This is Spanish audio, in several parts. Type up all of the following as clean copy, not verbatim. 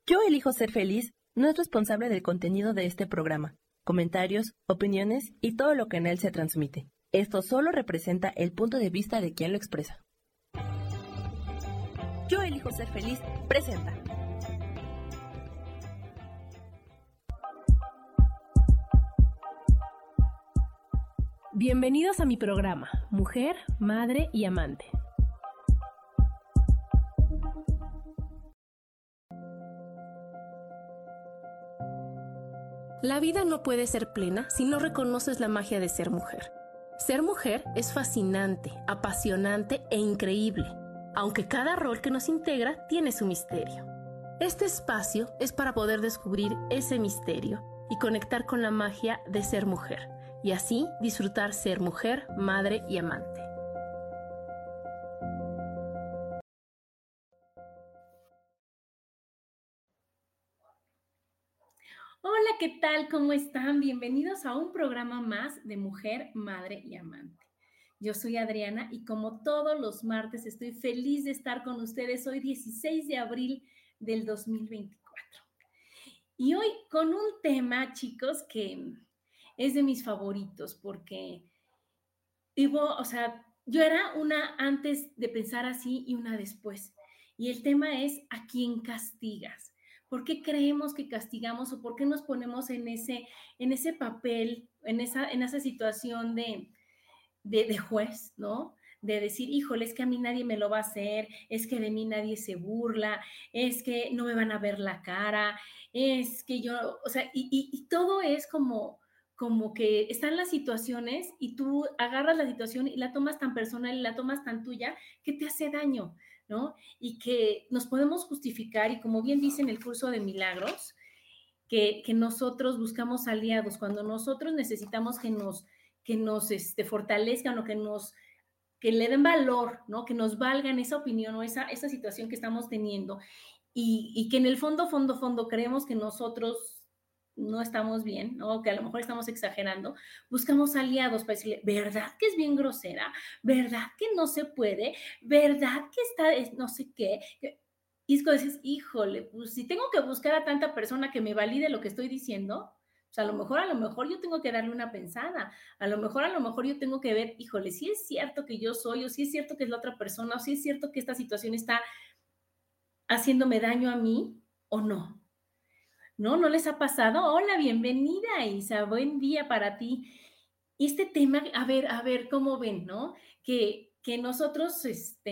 Yo elijo ser feliz no es responsable del contenido de este programa, comentarios, opiniones y todo lo que en él se transmite. Esto solo representa el punto de vista de quien lo expresa. Yo elijo ser feliz presenta. Bienvenidos a mi programa, Mujer, Madre y Amante. La vida no puede ser plena si no reconoces la magia de ser mujer. Ser mujer es fascinante, apasionante e increíble, aunque cada rol que nos integra tiene su misterio. Este espacio es para poder descubrir ese misterio y conectar con la magia de ser mujer, y así disfrutar ser mujer, madre y amante. Hola, ¿qué tal? ¿Cómo están? Bienvenidos a un programa más de Mujer, Madre y Amante. Yo soy Adriana y como todos los martes estoy feliz de estar con ustedes hoy 16 de abril del 2024. Y hoy con un tema, chicos, que es de mis favoritos porque yo era una antes de pensar así y una después. Y el tema es ¿a quién castigas? ¿Por qué creemos que castigamos o por qué nos ponemos en ese papel, en esa situación de juez, ¿no? De decir, híjole, es que a mí nadie me lo va a hacer, es que de mí nadie se burla, es que no me van a ver la cara, es que yo, o sea, y todo es como que están las situaciones y tú agarras la situación y la tomas tan personal y la tomas tan tuya que te hace daño, ¿no? Y que nos podemos justificar y como bien dice en el curso de milagros, que nosotros buscamos aliados, cuando nosotros necesitamos que nos fortalezcan o que le den valor, ¿no? Que nos valgan esa opinión o esa situación que estamos teniendo y que en el fondo creemos que nosotros no estamos bien, ¿no? Que a lo mejor estamos exagerando, buscamos aliados para decirle, ¿verdad que es bien grosera? ¿Verdad que no se puede? ¿Verdad que está no sé qué? Y es cuando dices, híjole, pues si tengo que buscar a tanta persona que me valide lo que estoy diciendo, pues a lo mejor yo tengo que darle una pensada, a lo mejor yo tengo que ver, híjole, si es cierto que yo soy, o si es cierto que es la otra persona, o si es cierto que esta situación está haciéndome daño a mí o no. ¿No? ¿No les ha pasado? Hola, bienvenida, Isa, buen día para ti. Y este tema, a ver, ¿cómo ven, no? Que nosotros,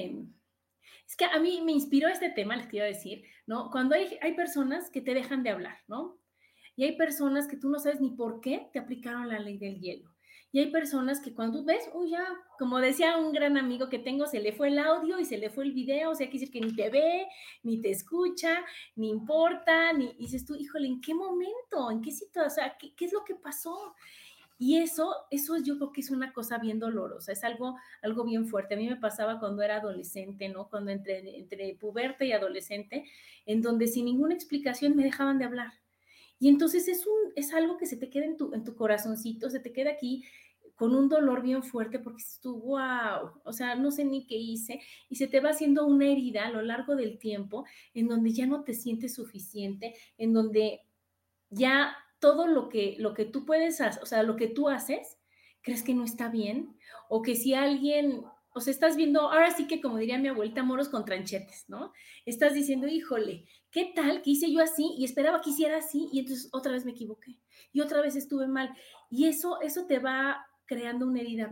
es que a mí me inspiró este tema, les quiero decir, ¿no? Cuando hay personas que te dejan de hablar, ¿no? Y hay personas que tú no sabes ni por qué te aplicaron la ley del hielo. Y hay personas que cuando ves, uy, ya, como decía un gran amigo que tengo, se le fue el audio y se le fue el video, o sea, quiere decir que ni te ve, ni te escucha, ni importa, ni y dices tú, híjole, ¿en qué momento? ¿En qué situación? O sea, ¿qué es lo que pasó? Y eso yo creo que es una cosa bien dolorosa, es algo bien fuerte. A mí me pasaba cuando era adolescente, ¿no? Cuando entre puberta y adolescente, en donde sin ninguna explicación me dejaban de hablar. Y entonces es algo que se te queda en tu corazoncito, se te queda aquí con un dolor bien fuerte porque dices tú, wow, o sea, no sé ni qué hice, y se te va haciendo una herida a lo largo del tiempo en donde ya no te sientes suficiente, en donde ya todo lo que tú puedes hacer, o sea, lo que tú haces, crees que no está bien, o que si alguien, o sea, estás viendo, ahora sí que como diría mi abuelita, moros con tranchetes, ¿no? Estás diciendo, híjole, ¿qué tal que hice yo así y esperaba que hiciera así y entonces otra vez me equivoqué y otra vez estuve mal? Y eso te va creando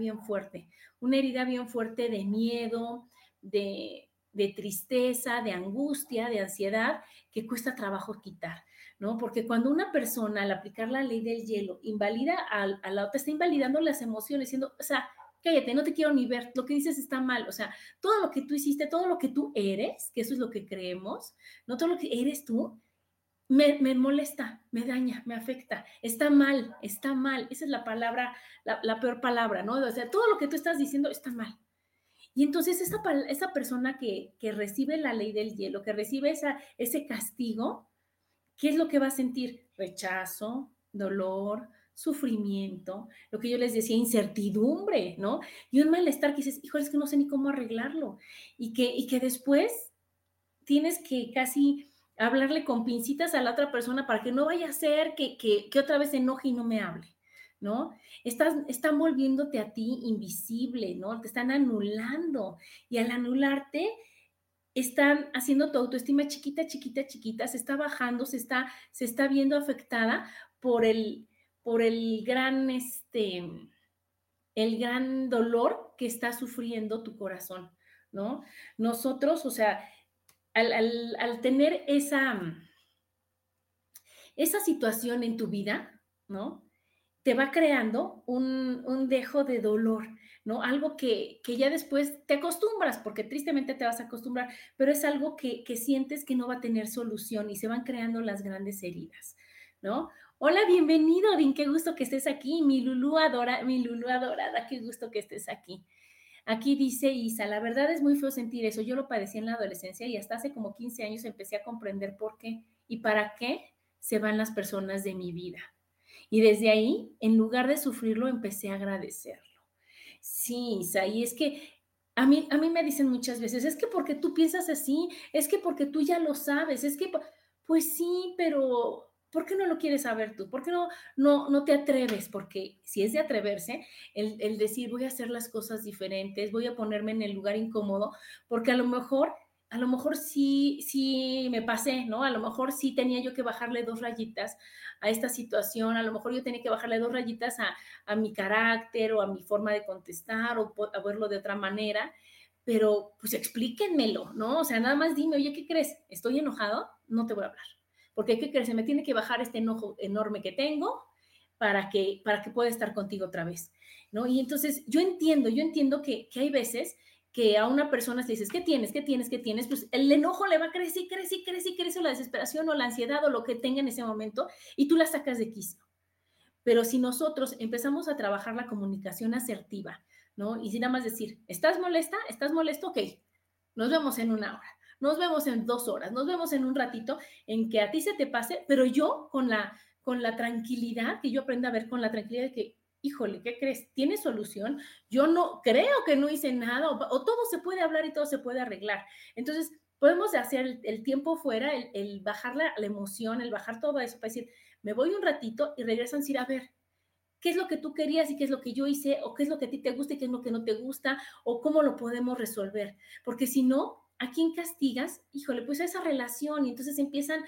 una herida bien fuerte de miedo, de tristeza, de angustia, de ansiedad, que cuesta trabajo quitar. ¿No? Porque cuando una persona al aplicar la ley del hielo invalida a la otra, está invalidando las emociones, diciendo, o sea, cállate, no te quiero ni ver, lo que dices está mal, o sea, todo lo que tú hiciste, todo lo que tú eres, que eso es lo que creemos, no todo lo que eres tú, me molesta, me daña, me afecta, está mal, esa es la palabra, la peor palabra, ¿no? O sea, todo lo que tú estás diciendo está mal. Y entonces esa persona que recibe la ley del hielo, que recibe ese castigo, ¿qué es lo que va a sentir? Rechazo, dolor, sufrimiento, lo que yo les decía, incertidumbre, ¿no? Y un malestar que dices, híjole, es que no sé ni cómo arreglarlo. Y que después tienes que casi hablarle con pincitas a la otra persona para que no vaya a ser que otra vez se enoje y no me hable, ¿no? Están volviéndote a ti invisible, ¿no? Te están anulando y al anularte están haciendo tu autoestima chiquita, chiquita, chiquita, se está bajando, se está viendo afectada por el gran, el gran dolor que está sufriendo tu corazón, ¿no? Nosotros, o sea, al tener esa situación en tu vida, ¿no? Te va creando un dejo de dolor, ¿no? Algo que ya después te acostumbras, porque tristemente te vas a acostumbrar, pero es algo que sientes que no va a tener solución y se van creando las grandes heridas, ¿no? Hola, bienvenido, Odín, qué gusto que estés aquí, mi Lulú adorada, qué gusto que estés aquí. Aquí dice Isa, la verdad es muy feo sentir eso, yo lo padecí en la adolescencia y hasta hace como 15 años empecé a comprender por qué y para qué se van las personas de mi vida. Y desde ahí, en lugar de sufrirlo, empecé a agradecerlo. Sí, Isa, y es que a mí me dicen muchas veces, es que porque tú piensas así, es que porque tú ya lo sabes, es que, pues sí, pero ¿por qué no lo quieres saber tú? ¿Por qué no te atreves? Porque si es de atreverse, el decir voy a hacer las cosas diferentes, voy a ponerme en el lugar incómodo, porque a lo mejor sí me pasé, ¿no? A lo mejor sí tenía yo que bajarle 2 rayitas a esta situación, a lo mejor yo tenía que bajarle 2 rayitas a mi carácter o a mi forma de contestar o a verlo de otra manera, pero pues explíquenmelo, ¿no? O sea, nada más dime, oye, ¿qué crees? ¿Estoy enojado? No te voy a hablar. Porque, ¿qué crees? Se me tiene que bajar este enojo enorme que tengo para que pueda estar contigo otra vez, ¿no? Y entonces yo entiendo que hay veces que a una persona le dices, ¿qué tienes? ¿Qué tienes? ¿Qué tienes? Pues el enojo le va a crecer, crecer, crecer, crecer, o la desesperación o la ansiedad o lo que tenga en ese momento, y tú la sacas de quicio. Pero si nosotros empezamos a trabajar la comunicación asertiva, ¿no? Y sin nada más decir, ¿estás molesta? ¿Estás molesto? Ok, nos vemos en 1 hora, nos vemos en 2 horas, nos vemos en un ratito en que a ti se te pase, pero yo con la tranquilidad, que yo aprenda a ver con la tranquilidad de que, híjole, ¿qué crees? ¿Tiene solución? Yo no creo que no hice nada, o todo se puede hablar y todo se puede arreglar. Entonces, podemos hacer el tiempo fuera, el bajar la emoción, el bajar todo eso para decir, me voy un ratito y regresan a decir, a ver, ¿qué es lo que tú querías y qué es lo que yo hice? ¿O qué es lo que a ti te gusta y qué es lo que no te gusta? ¿O cómo lo podemos resolver? Porque si no, ¿a quién castigas? Híjole, pues a esa relación. Y entonces empiezan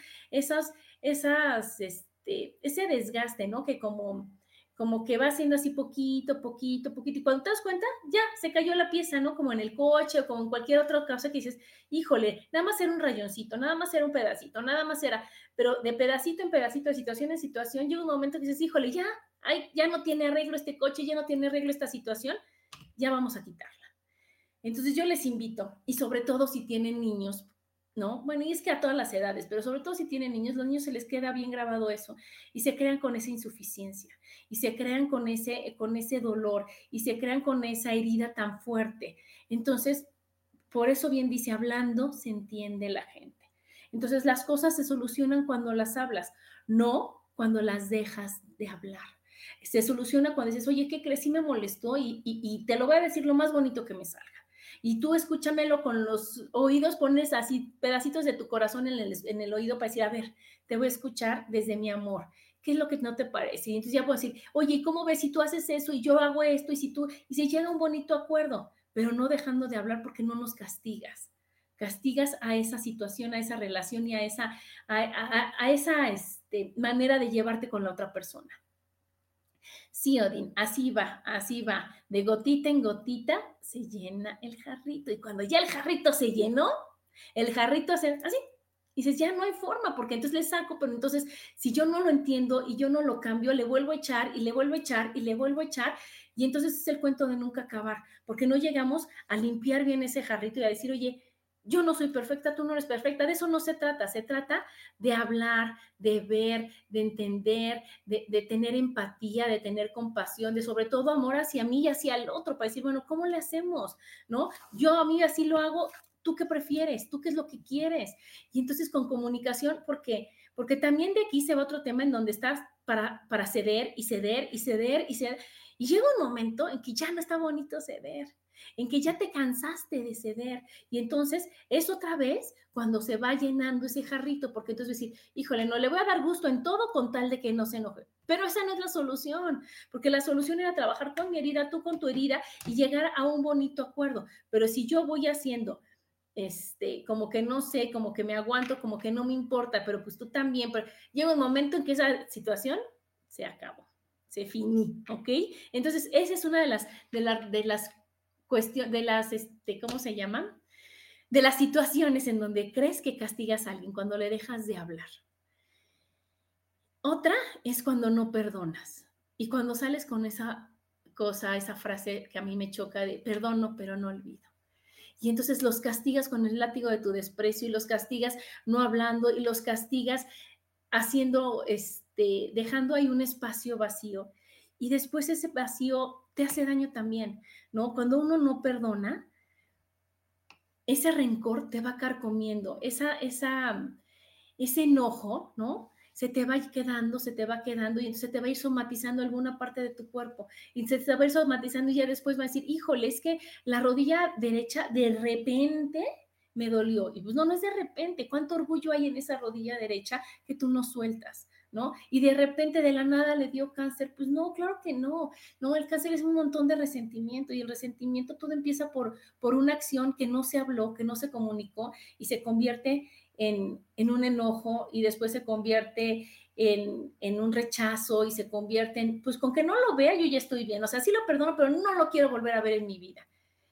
ese desgaste, ¿no? Que como que va haciendo así poquito, poquito, poquito. Y cuando te das cuenta, ya se cayó la pieza, ¿no? Como en el coche o como en cualquier otra cosa que dices, híjole, nada más era un rayoncito, nada más era un pedacito, nada más era, pero de pedacito en pedacito, de situación en situación, llega un momento que dices, híjole, ya, ay, ya no tiene arreglo este coche, ya no tiene arreglo esta situación, ya vamos a quitarla. Entonces yo les invito, y sobre todo si tienen niños, ¿no? Bueno, y es que a todas las edades, pero sobre todo si tienen niños, los niños se les queda bien grabado eso y se crean con esa insuficiencia y se crean con ese dolor y se crean con esa herida tan fuerte. Entonces, por eso bien dice, hablando se entiende la gente. Entonces, las cosas se solucionan cuando las hablas, no cuando las dejas de hablar. Se soluciona cuando dices, oye, ¿qué crees? Sí me molestó y te lo voy a decir lo más bonito que me salga. Y tú escúchamelo con los oídos, pones así pedacitos de tu corazón en el oído para decir, a ver, te voy a escuchar desde mi amor. ¿Qué es lo que no te parece? Y entonces ya puedo decir, oye, ¿cómo ves si tú haces eso y yo hago esto? Y si llega un bonito acuerdo, pero no dejando de hablar porque no nos castigas. Castigas a esa situación, a esa relación y a esa manera de llevarte con la otra persona. Sí, Odín, así va, así va. De gotita en gotita se llena el jarrito. Y cuando ya el jarrito se llenó, el jarrito hace así. Y dices, ya no hay forma, porque entonces le saco, pero entonces si yo no lo entiendo y yo no lo cambio, le vuelvo a echar y le vuelvo a echar y le vuelvo a echar. Y entonces es el cuento de nunca acabar, porque no llegamos a limpiar bien ese jarrito y a decir, oye, yo no soy perfecta, tú no eres perfecta. De eso no se trata de hablar, de ver, de entender, de tener empatía, de tener compasión, de sobre todo amor hacia mí y hacia el otro, para decir, bueno, ¿cómo le hacemos? ¿No? Yo a mí así lo hago, ¿tú qué prefieres? ¿Tú qué es lo que quieres? Y entonces con comunicación, porque también de aquí se va otro tema en donde estás para ceder y ceder y ceder y ceder. Y llega un momento en que ya no está bonito ceder. en que ya te cansaste de ceder. Y entonces es otra vez cuando se va llenando ese jarrito, porque entonces decir, híjole, no le voy a dar gusto en todo con tal de que no se enoje. Pero esa no es la solución, porque la solución era trabajar con mi herida, tú con tu herida y llegar a un bonito acuerdo. Pero si yo voy haciendo como que no sé, como que me aguanto, como que no me importa, pero pues tú también, pero llega un momento en que esa situación se acabó, se finí, ¿ok? Entonces, esa es una de las cuestiones, ¿cómo se llaman? De las situaciones en donde crees que castigas a alguien, cuando le dejas de hablar. Otra es cuando no perdonas. Y cuando sales con esa cosa, esa frase que a mí me choca de perdono, pero no olvido. Y entonces los castigas con el látigo de tu desprecio y los castigas no hablando y los castigas haciendo, dejando ahí un espacio vacío. Y después ese vacío te hace daño también, ¿no? Cuando uno no perdona, ese rencor te va carcomiendo, ese enojo, ¿no? Se te va quedando y entonces te va a ir somatizando alguna parte de tu cuerpo y se te va a ir somatizando y ya después va a decir, híjole, es que la rodilla derecha de repente me dolió. Y pues no, no es de repente. ¿Cuánto orgullo hay en esa rodilla derecha que tú no sueltas? ¿No? Y de repente de la nada le dio cáncer. Pues no, claro que no. No, el cáncer es un montón de resentimiento y el resentimiento todo empieza por una acción que no se habló, que no se comunicó y se convierte en un enojo y después se convierte en un rechazo y se convierte en, pues con que no lo vea yo ya estoy bien, o sea, sí lo perdono, pero no lo quiero volver a ver en mi vida.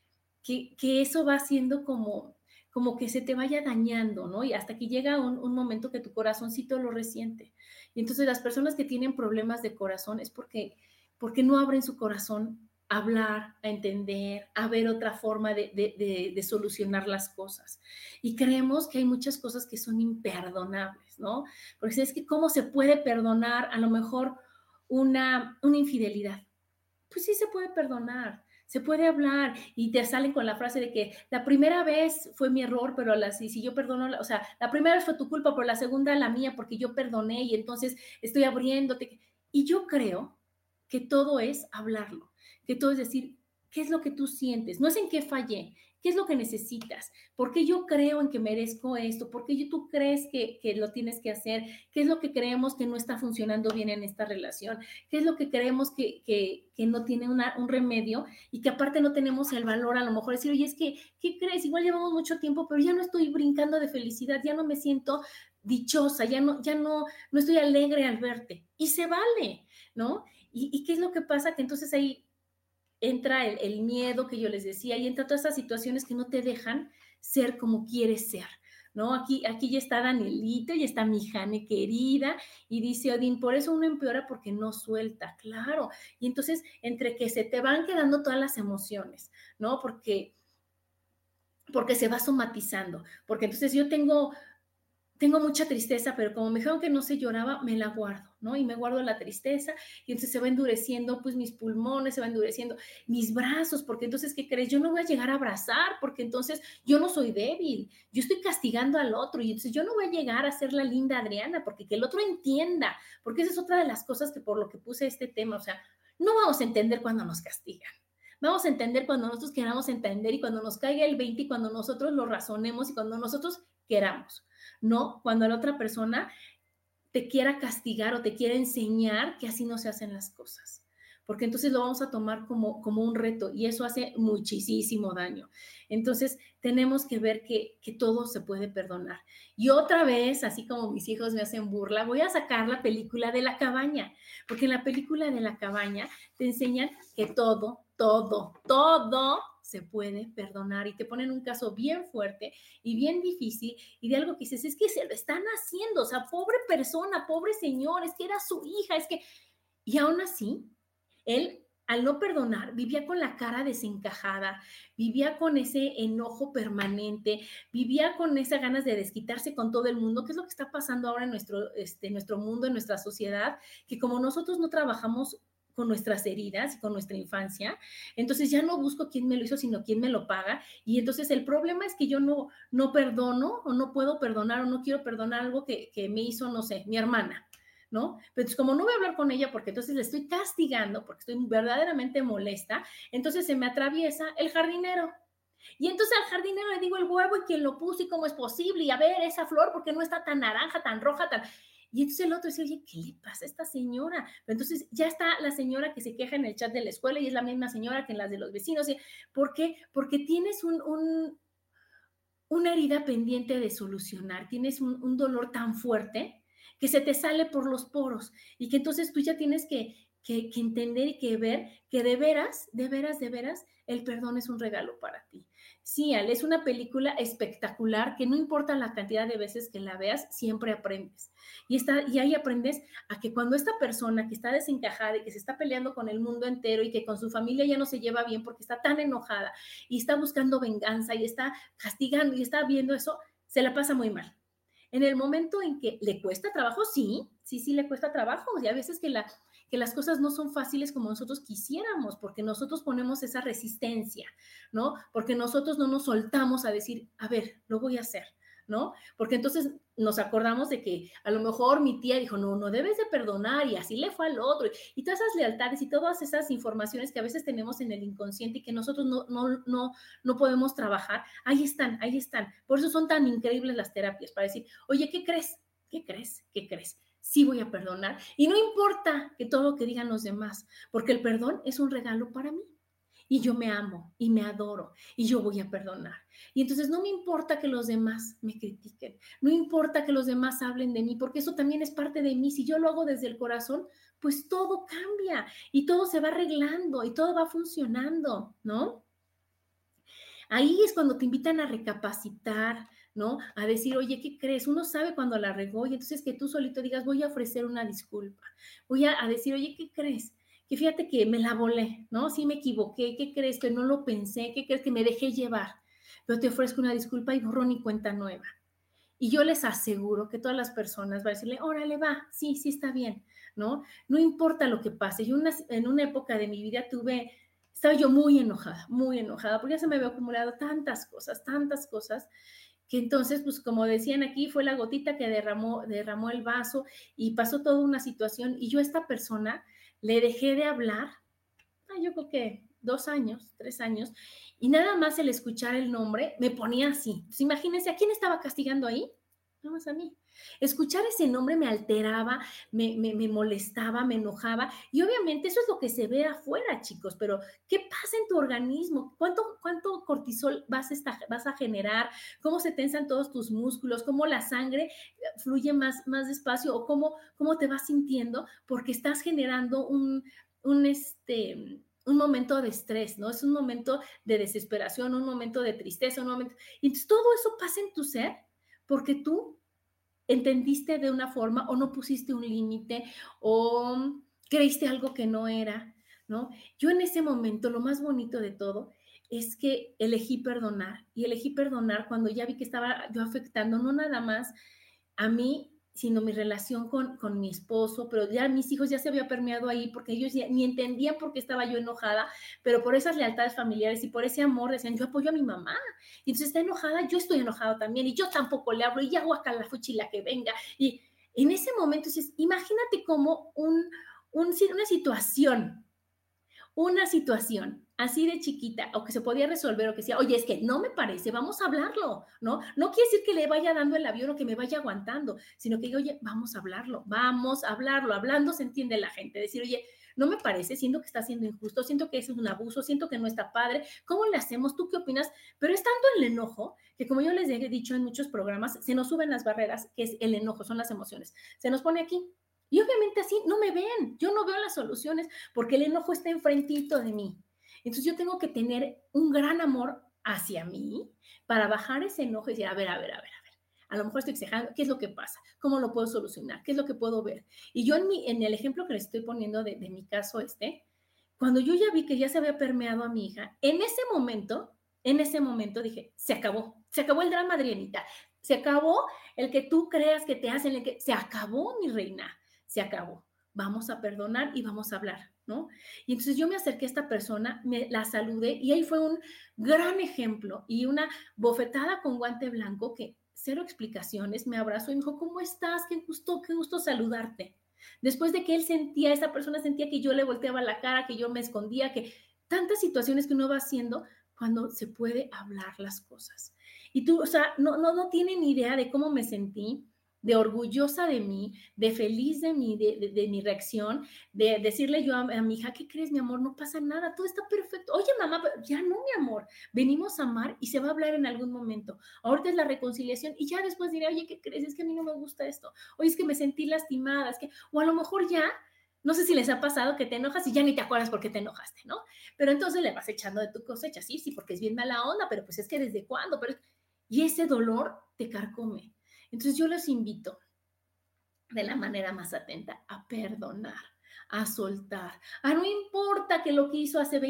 Que eso va haciendo como que se te vaya dañando, ¿no? Y hasta que llega un momento que tu corazoncito lo resiente. Y entonces las personas que tienen problemas de corazón es porque no abren su corazón a hablar, a entender, a ver otra forma de solucionar las cosas. Y creemos que hay muchas cosas que son imperdonables, ¿no? Porque es que ¿cómo se puede perdonar a lo mejor una infidelidad? Pues sí se puede perdonar, se puede hablar y te salen con la frase de que la primera vez fue mi error, pero si yo perdono, o sea, la primera vez fue tu culpa, pero la segunda la mía porque yo perdoné y entonces estoy abriéndote. Y yo creo que todo es hablarlo, que todo es decir, ¿qué es lo que tú sientes? No es en qué fallé, ¿qué es lo que necesitas? ¿Por qué yo creo en que merezco esto? ¿Por qué tú crees que lo tienes que hacer? ¿Qué es lo que creemos que no está funcionando bien en esta relación? ¿Qué es lo que creemos que no tiene un remedio y que aparte no tenemos el valor a lo mejor decir, oye, es que, ¿qué crees? Igual llevamos mucho tiempo, pero ya no estoy brincando de felicidad, ya no me siento dichosa, ya no estoy alegre al verte. Y se vale, ¿no? ¿Y qué es lo que pasa? Que entonces ahí entra el miedo que yo les decía y entra todas estas situaciones que no te dejan ser como quieres ser, ¿no? Aquí ya está Danielito, ya está mi Jane querida y dice Odín, por eso uno empeora porque no suelta, claro. Y entonces entre que se te van quedando todas las emociones, ¿no? Porque se va somatizando, porque entonces yo tengo mucha tristeza, pero como me dijeron que no se lloraba, me la guardo, ¿no? Y me guardo la tristeza y entonces se va endureciendo, pues mis pulmones, se va endureciendo mis brazos, porque entonces, ¿qué crees? Yo no voy a llegar a abrazar, porque entonces yo no soy débil, yo estoy castigando al otro y entonces yo no voy a llegar a ser la linda Adriana, porque que el otro entienda, porque esa es otra de las cosas que por lo que puse este tema, o sea, no vamos a entender cuando nos castigan. Vamos a entender cuando nosotros queramos entender y cuando nos caiga el 20 y cuando nosotros lo razonemos y cuando nosotros queramos. No cuando la otra persona te quiera castigar o te quiera enseñar que así no se hacen las cosas. Porque entonces lo vamos a tomar como un reto y eso hace muchísimo daño. Entonces tenemos que ver que todo se puede perdonar. Y otra vez, así como mis hijos me hacen burla, voy a sacar la película de La Cabaña, porque en la película de La Cabaña te enseñan que todo se puede perdonar y te ponen un caso bien fuerte y bien difícil y de algo que dices, es que se lo están haciendo, o sea, pobre persona, pobre señor, es que era su hija, es que... Y aún así, él, al no perdonar, vivía con la cara desencajada, vivía con ese enojo permanente, vivía con esas ganas de desquitarse con todo el mundo, que es lo que está pasando ahora en nuestro mundo, en nuestra sociedad, que como nosotros no trabajamos con nuestras heridas y con nuestra infancia, entonces ya no busco quién me lo hizo, sino quién me lo paga, y entonces el problema es que yo no perdono, o no puedo perdonar, o no quiero perdonar algo que me hizo, no sé, mi hermana, ¿no? Pero entonces, como no voy a hablar con ella porque entonces le estoy castigando, porque estoy verdaderamente molesta, entonces se me atraviesa el jardinero. Y entonces al jardinero le digo el huevo y quién lo puso y cómo es posible, y a ver esa flor, porque no está tan naranja, tan roja, tan... Y entonces el otro dice, oye, ¿qué le pasa a esta señora? Pero entonces ya está la señora que se queja en el chat de la escuela y es la misma señora que en las de los vecinos. ¿Por qué? Porque tienes una herida pendiente de solucionar, tienes un dolor tan fuerte que se te sale por los poros y que entonces tú ya tienes que entender y que ver que de veras, de veras, de veras, el perdón es un regalo para ti. Sí, Ale, es una película espectacular que no importa la cantidad de veces que la veas, siempre aprendes. Y ahí aprendes a que cuando esta persona que está desencajada y que se está peleando con el mundo entero y que con su familia ya no se lleva bien porque está tan enojada y está buscando venganza y está castigando y está viendo eso, se la pasa muy mal. En el momento en que le cuesta trabajo, sí le cuesta trabajo. Y a veces que las cosas no son fáciles como nosotros quisiéramos, porque nosotros ponemos esa resistencia, ¿no? Porque nosotros no nos soltamos a decir, a ver, lo voy a hacer, ¿no? Porque entonces nos acordamos de que a lo mejor mi tía dijo, no debes de perdonar y así le fue al otro. Y todas esas lealtades y todas esas informaciones que a veces tenemos en el inconsciente y que nosotros no podemos trabajar, ahí están, ahí están. Por eso son tan increíbles las terapias, para decir, oye, ¿qué crees? ¿Qué crees? ¿Qué crees? Sí voy a perdonar. Y no importa que todo lo que digan los demás, porque el perdón es un regalo para mí. Y yo me amo y me adoro y yo voy a perdonar. Y entonces no me importa que los demás me critiquen, no importa que los demás hablen de mí, porque eso también es parte de mí. Si yo lo hago desde el corazón, pues todo cambia y todo se va arreglando y todo va funcionando, ¿no? Ahí es cuando te invitan a recapacitar, ¿no? A decir, oye, ¿qué crees? Uno sabe cuando la regó y entonces que tú solito digas, voy a ofrecer una disculpa. Voy a decir, oye, ¿qué crees? Que fíjate que me la volé, ¿no? Sí me equivoqué, ¿qué crees? Que no lo pensé, ¿qué crees? Que me dejé llevar. Pero te ofrezco una disculpa y borrón y cuenta nueva. Y yo les aseguro que todas las personas van a decirle, órale, va, sí está bien, ¿no? No importa lo que pase. Yo en una época de mi vida estaba yo muy enojada, porque ya se me había acumulado tantas cosas, que entonces, pues como decían aquí, fue la gotita que derramó el vaso y pasó toda una situación y yo a esta persona le dejé de hablar, yo creo que 2 años, 3 años, y nada más el escuchar el nombre me ponía así. Entonces, imagínense, ¿a quién estaba castigando ahí? Nada más a mí. Escuchar ese nombre me alteraba, me molestaba, me enojaba. Y obviamente eso es lo que se ve afuera, chicos, pero ¿qué pasa en tu organismo? ¿Cuánto cortisol vas a generar? ¿Cómo se tensan todos tus músculos? ¿Cómo la sangre fluye más despacio? ¿O cómo te vas sintiendo? Porque estás generando un momento de estrés, ¿no? Es un momento de desesperación, un momento de tristeza, un momento... Y entonces todo eso pasa en tu ser porque tú entendiste de una forma o no pusiste un límite o creíste algo que no era, ¿no? Yo en ese momento, lo más bonito de todo es que elegí perdonar y elegí perdonar cuando ya vi que estaba yo afectando no nada más a mí, sino mi relación con mi esposo, pero ya mis hijos ya se había permeado ahí porque ellos ya ni entendían por qué estaba yo enojada, pero por esas lealtades familiares y por ese amor decían, yo apoyo a mi mamá, y entonces está enojada, yo estoy enojado también, y yo tampoco le hablo, y ya guacala fuchila que venga, y en ese momento, dices, imagínate como una situación así de chiquita o que se podía resolver o que decía, oye, es que no me parece, vamos a hablarlo, ¿no? No quiere decir que le vaya dando el avión o que me vaya aguantando, sino que diga, oye, vamos a hablarlo, hablando se entiende la gente, decir, oye, no me parece, siento que está siendo injusto, siento que eso es un abuso, siento que no está padre, ¿cómo le hacemos? ¿Tú qué opinas? Pero es tanto el enojo que como yo les he dicho en muchos programas, se nos suben las barreras, que es el enojo, son las emociones, se nos pone aquí. Y obviamente así no me ven, yo no veo las soluciones porque el enojo está enfrentito de mí. Entonces yo tengo que tener un gran amor hacia mí para bajar ese enojo y decir, a ver. A lo mejor estoy exagerando, ¿qué es lo que pasa? ¿Cómo lo puedo solucionar? ¿Qué es lo que puedo ver? Y yo en el ejemplo que les estoy poniendo de mi caso cuando yo ya vi que ya se había permeado a mi hija, en ese momento dije, se acabó el drama, Adrianita, se acabó el que tú creas que te hacen, se acabó, mi reina, se acabó. Vamos a perdonar y vamos a hablar, ¿no? Y entonces yo me acerqué a esta persona, la saludé y ahí fue un gran ejemplo y una bofetada con guante blanco que cero explicaciones, me abrazó y me dijo, ¿cómo estás? Qué gusto saludarte, Después de que esa persona sentía que yo le volteaba la cara, que yo me escondía, que tantas situaciones que uno va haciendo cuando se puede hablar las cosas. Y tú, o sea, no tienen idea de cómo me sentí, de orgullosa de mí, de feliz de mí, de mi reacción, de decirle yo a mi hija, ¿qué crees, mi amor? No pasa nada, todo está perfecto. Oye, mamá, ya no, mi amor, venimos a amar y se va a hablar en algún momento. Ahorita es la reconciliación y ya después diré, oye, ¿qué crees? Es que a mí no me gusta esto. Oye, es que me sentí lastimada, es que, o a lo mejor ya, no sé si les ha pasado que te enojas y ya ni te acuerdas por qué te enojaste, ¿no? Pero entonces le vas echando de tu cosecha, sí, porque es bien mala onda, pero pues es que desde cuándo, y ese dolor te carcome. Entonces yo los invito de la manera más atenta a perdonar, a soltar, a no importa que lo que hizo hace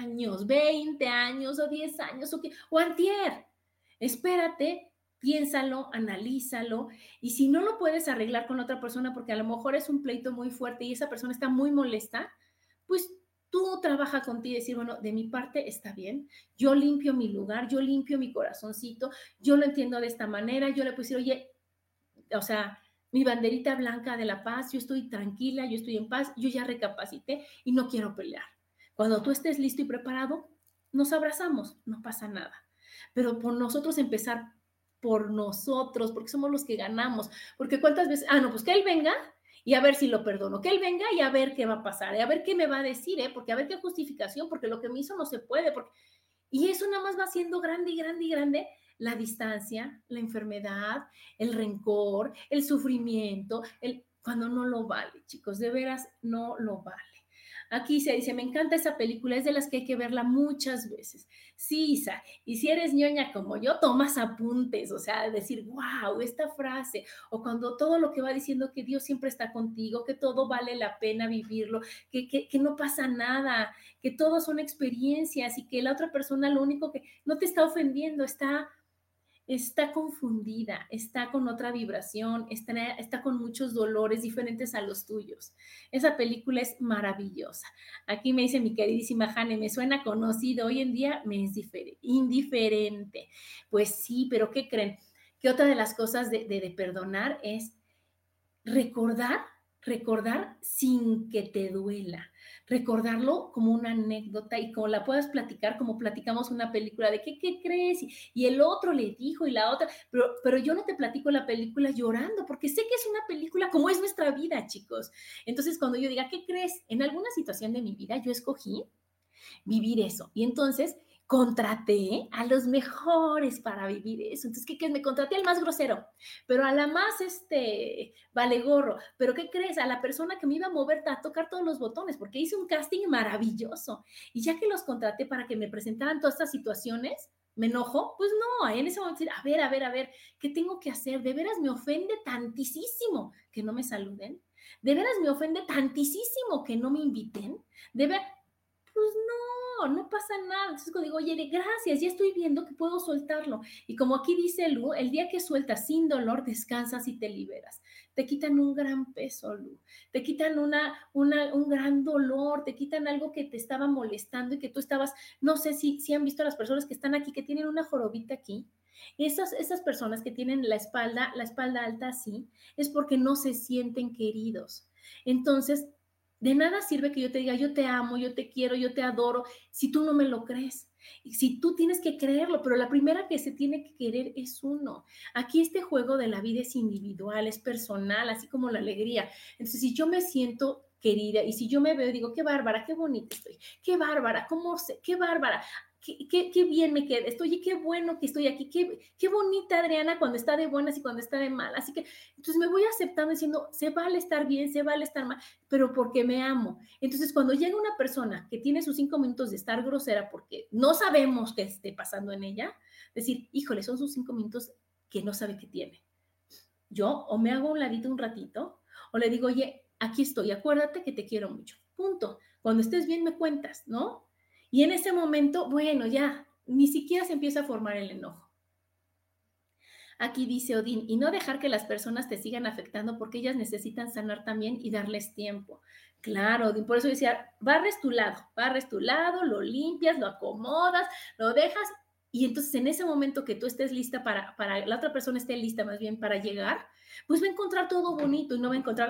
20 años o 10 años o antier. Espérate, piénsalo, analízalo y si no lo puedes arreglar con otra persona porque a lo mejor es un pleito muy fuerte y esa persona está muy molesta, pues tú trabaja contigo y decir, bueno, de mi parte está bien, yo limpio mi lugar, yo limpio mi corazoncito, yo lo entiendo de esta manera, yo le puedo decir, oye, o sea, mi banderita blanca de la paz, yo estoy tranquila, yo estoy en paz, yo ya recapacité y no quiero pelear. Cuando tú estés listo y preparado, nos abrazamos, no pasa nada. Pero por nosotros empezar por nosotros, porque somos los que ganamos. Porque cuántas veces, no, pues que él venga y a ver si lo perdono, que él venga y a ver qué va a pasar, y a ver qué me va a decir, porque a ver qué justificación, porque lo que me hizo no se puede, porque... Y eso nada más va siendo grande y grande y grande la distancia, la enfermedad, el rencor, el sufrimiento, cuando no lo vale, chicos, de veras no lo vale. Aquí se dice, me encanta esa película, es de las que hay que verla muchas veces. Sí, Isa, y si eres ñoña como yo, tomas apuntes, o sea, decir, wow, esta frase, o cuando todo lo que va diciendo que Dios siempre está contigo, que todo vale la pena vivirlo, que no pasa nada, que todo son experiencias y que la otra persona lo único que no te está ofendiendo, está confundida, está con otra vibración, está con muchos dolores diferentes a los tuyos. Esa película es maravillosa. Aquí me dice mi queridísima Jane, me suena conocido, hoy en día me es indiferente. Pues sí, pero ¿qué creen? Que otra de las cosas de perdonar es recordar sin que te duela, recordarlo como una anécdota y como la puedas platicar, como platicamos una película de ¿qué crees? Y el otro le dijo y la otra, pero yo no te platico la película llorando, porque sé que es una película como es nuestra vida, chicos. Entonces, cuando yo diga, ¿qué crees? En alguna situación de mi vida yo escogí vivir eso. Y entonces contraté a los mejores para vivir eso. Entonces, ¿qué crees? Me contraté al más grosero, pero a la más, vale gorro. Pero ¿qué crees? A la persona que me iba a mover, a tocar todos los botones, porque hice un casting maravilloso. Y ya que los contraté para que me presentaran todas estas situaciones, ¿me enojo? Pues no, en ese momento decir, a ver, ¿qué tengo que hacer? De veras me ofende tantísimo que no me saluden. De veras me ofende tantísimo que no me inviten. De veras, pues no pasa nada. Entonces digo, oye, gracias, ya estoy viendo que puedo soltarlo. Y como aquí dice Lu, el día que sueltas sin dolor, descansas y te liberas. Te quitan un gran peso, Lu. Te quitan un gran dolor, te quitan algo que te estaba molestando y que tú estabas, no sé si han visto a las personas que están aquí, que tienen una jorobita aquí. Esas personas que tienen la espalda alta así, es porque no se sienten queridos. Entonces, de nada sirve que yo te diga, yo te amo, yo te quiero, yo te adoro, si tú no me lo crees. Si tú tienes que creerlo, pero la primera que se tiene que querer es uno. Aquí este juego de la vida es individual, es personal, así como la alegría. Entonces, si yo me siento querida y si yo me veo y digo, qué bárbara, qué bonita estoy, qué bárbara, cómo sé, qué bárbara, qué bien me queda esto, oye, qué bueno que estoy aquí, qué bonita Adriana cuando está de buenas y cuando está de mal. Así que, entonces me voy aceptando diciendo, se vale estar bien, se vale estar mal, pero porque me amo. Entonces, cuando llega una persona que tiene sus 5 minutos de estar grosera porque no sabemos qué esté pasando en ella, decir, híjole, son sus 5 minutos que no sabe qué tiene. Yo o me hago un ladito un ratito o le digo, oye, aquí estoy, acuérdate que te quiero mucho. Punto. Cuando estés bien me cuentas, ¿no? Y en ese momento, bueno, ya, ni siquiera se empieza a formar el enojo. Aquí dice Odín, y no dejar que las personas te sigan afectando porque ellas necesitan sanar también y darles tiempo. Claro, Odín, por eso decía, barres tu lado, lo limpias, lo acomodas, lo dejas y entonces en ese momento que tú estés lista para la otra persona esté lista más bien para llegar, pues va a encontrar todo bonito y no va a encontrar,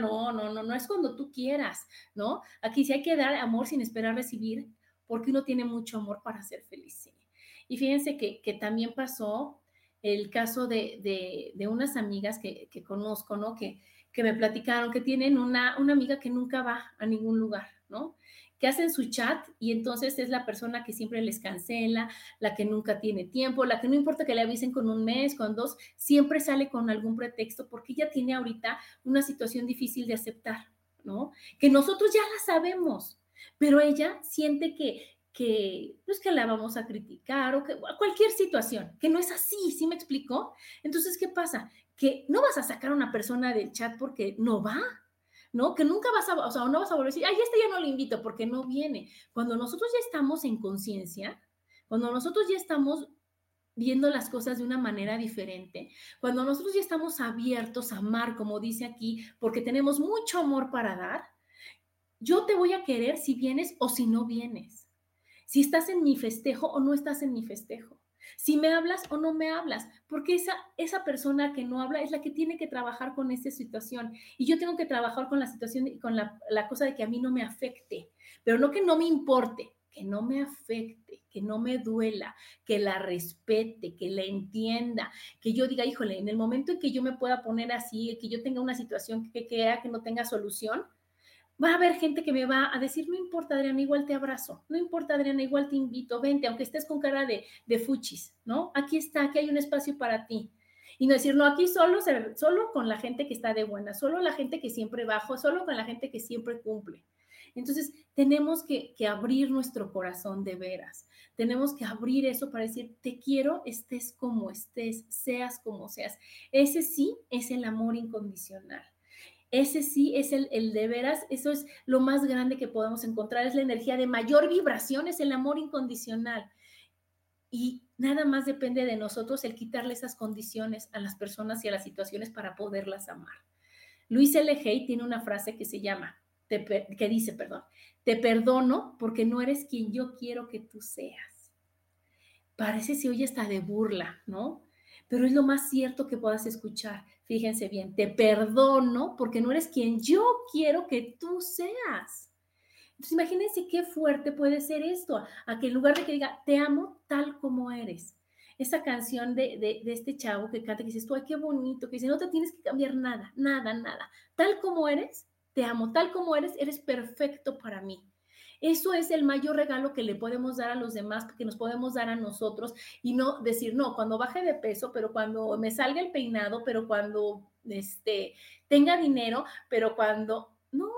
no es cuando tú quieras, ¿no? Aquí sí hay que dar amor sin esperar recibir, porque uno tiene mucho amor para ser feliz. ¿Sí? Y fíjense que también pasó el caso de unas amigas que conozco, ¿no? Que me platicaron que tienen una amiga que nunca va a ningún lugar, ¿no? Que hacen su chat y entonces es la persona que siempre les cancela, la que nunca tiene tiempo, la que no importa que le avisen con un mes, con dos, siempre sale con algún pretexto porque ella tiene ahorita una situación difícil de aceptar, ¿no? Que nosotros ya la sabemos, pero ella siente pues que la vamos a criticar o que cualquier situación, que no es así, ¿sí me explicó? Entonces, ¿qué pasa? Que no vas a sacar a una persona del chat porque no va, ¿no? Que nunca vas a, o sea, no vas a volver a decir, ay, este ya no lo invito porque no viene. Cuando nosotros ya estamos en conciencia, cuando nosotros ya estamos viendo las cosas de una manera diferente, cuando nosotros ya estamos abiertos a amar, como dice aquí, porque tenemos mucho amor para dar, yo te voy a querer si vienes o si no vienes, si estás en mi festejo o no estás en mi festejo, si me hablas o no me hablas, porque esa persona que no habla es la que tiene que trabajar con esta situación y yo tengo que trabajar con la situación y con la cosa de que a mí no me afecte, pero no que no me importe, que no me afecte, que no me duela, que la respete, que la entienda, que yo diga, híjole, en el momento en que yo me pueda poner así, que yo tenga una situación que no tenga solución, va a haber gente que me va a decir, no importa, Adriana, igual te abrazo, no importa, Adriana, igual te invito, vente, aunque estés con cara de fuchis, ¿no? Aquí está, aquí hay un espacio para ti. Y no decir, no, aquí solo con la gente que está de buena, solo la gente que siempre bajo, solo con la gente que siempre cumple. Entonces, tenemos que abrir nuestro corazón de veras. Tenemos que abrir eso para decir, te quiero, estés como estés, seas como seas. Ese sí es el amor incondicional. Ese sí es el de veras, eso es lo más grande que podemos encontrar, es la energía de mayor vibración, es el amor incondicional. Y nada más depende de nosotros el quitarle esas condiciones a las personas y a las situaciones para poderlas amar. Luis L. Hay tiene una frase que se llama, que dice, perdón, te perdono porque no eres quien yo quiero que tú seas. Parece se oye hasta de burla, ¿no? Pero es lo más cierto que puedas escuchar. Fíjense bien, te perdono porque no eres quien yo quiero que tú seas. Entonces, imagínense qué fuerte puede ser esto, a que en lugar de que diga, te amo tal como eres. Esa canción de este chavo que canta, que dices, tú, ay, qué bonito, que dice, no te tienes que cambiar nada, nada, nada. Tal como eres, te amo, tal como eres perfecto para mí. Eso es el mayor regalo que le podemos dar a los demás, que nos podemos dar a nosotros y no decir, no, cuando baje de peso, pero cuando me salga el peinado, pero cuando tenga dinero, pero cuando,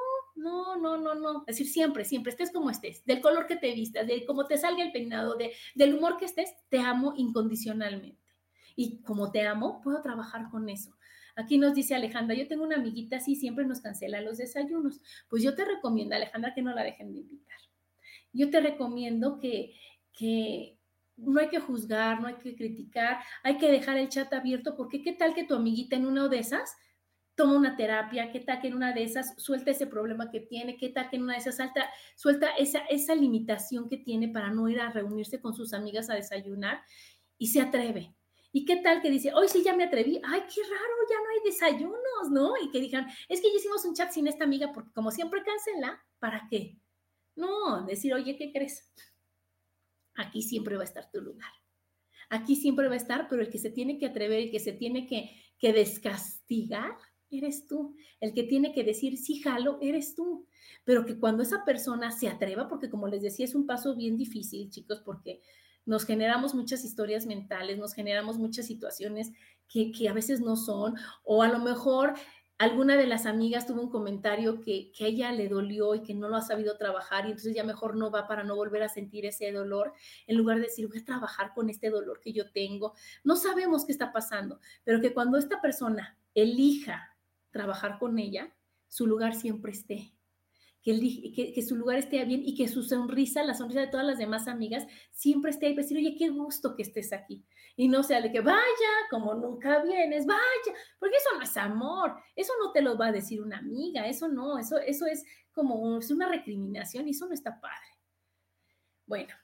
no. Es decir, siempre, siempre, estés como estés, del color que te vistas, de cómo te salga el peinado, del humor que estés, te amo incondicionalmente. Y como te amo, puedo trabajar con eso. Aquí nos dice Alejandra, yo tengo una amiguita así, siempre nos cancela los desayunos. Pues yo te recomiendo, Alejandra, que no la dejen de invitar. Yo te recomiendo que no hay que juzgar, no hay que criticar, hay que dejar el chat abierto, porque qué tal que tu amiguita en una de esas toma una terapia, qué tal que en una de esas suelta ese problema que tiene, qué tal que en una de esas suelta esa limitación que tiene para no ir a reunirse con sus amigas a desayunar y se atreve. ¿Y qué tal que dice, hoy sí ya me atreví? Ay, qué raro, ya no hay desayunos, ¿no? Y que digan, es que ya hicimos un chat sin esta amiga porque como siempre cancela, ¿para qué? No, decir, oye, ¿qué crees? Aquí siempre va a estar tu lugar. Aquí siempre va a estar, pero el que se tiene que atrever, el que se tiene que descastigar, eres tú. El que tiene que decir, sí, jalo, eres tú. Pero que cuando esa persona se atreva, porque como les decía, es un paso bien difícil, chicos, porque nos generamos muchas historias mentales, nos generamos muchas situaciones que a veces no son, o a lo mejor alguna de las amigas tuvo un comentario que a ella le dolió y que no lo ha sabido trabajar y entonces ya mejor no va para no volver a sentir ese dolor, en lugar de decir, voy a trabajar con este dolor que yo tengo. No sabemos qué está pasando, pero que cuando esta persona elija trabajar con ella, su lugar siempre esté. Que su lugar esté bien y que su sonrisa, la sonrisa de todas las demás amigas, siempre esté ahí para decir, oye, qué gusto que estés aquí. Y no sea de que vaya, como nunca vienes, vaya, porque eso no es amor, eso no te lo va a decir una amiga, eso no, eso es como es una recriminación y eso no está padre. Bueno,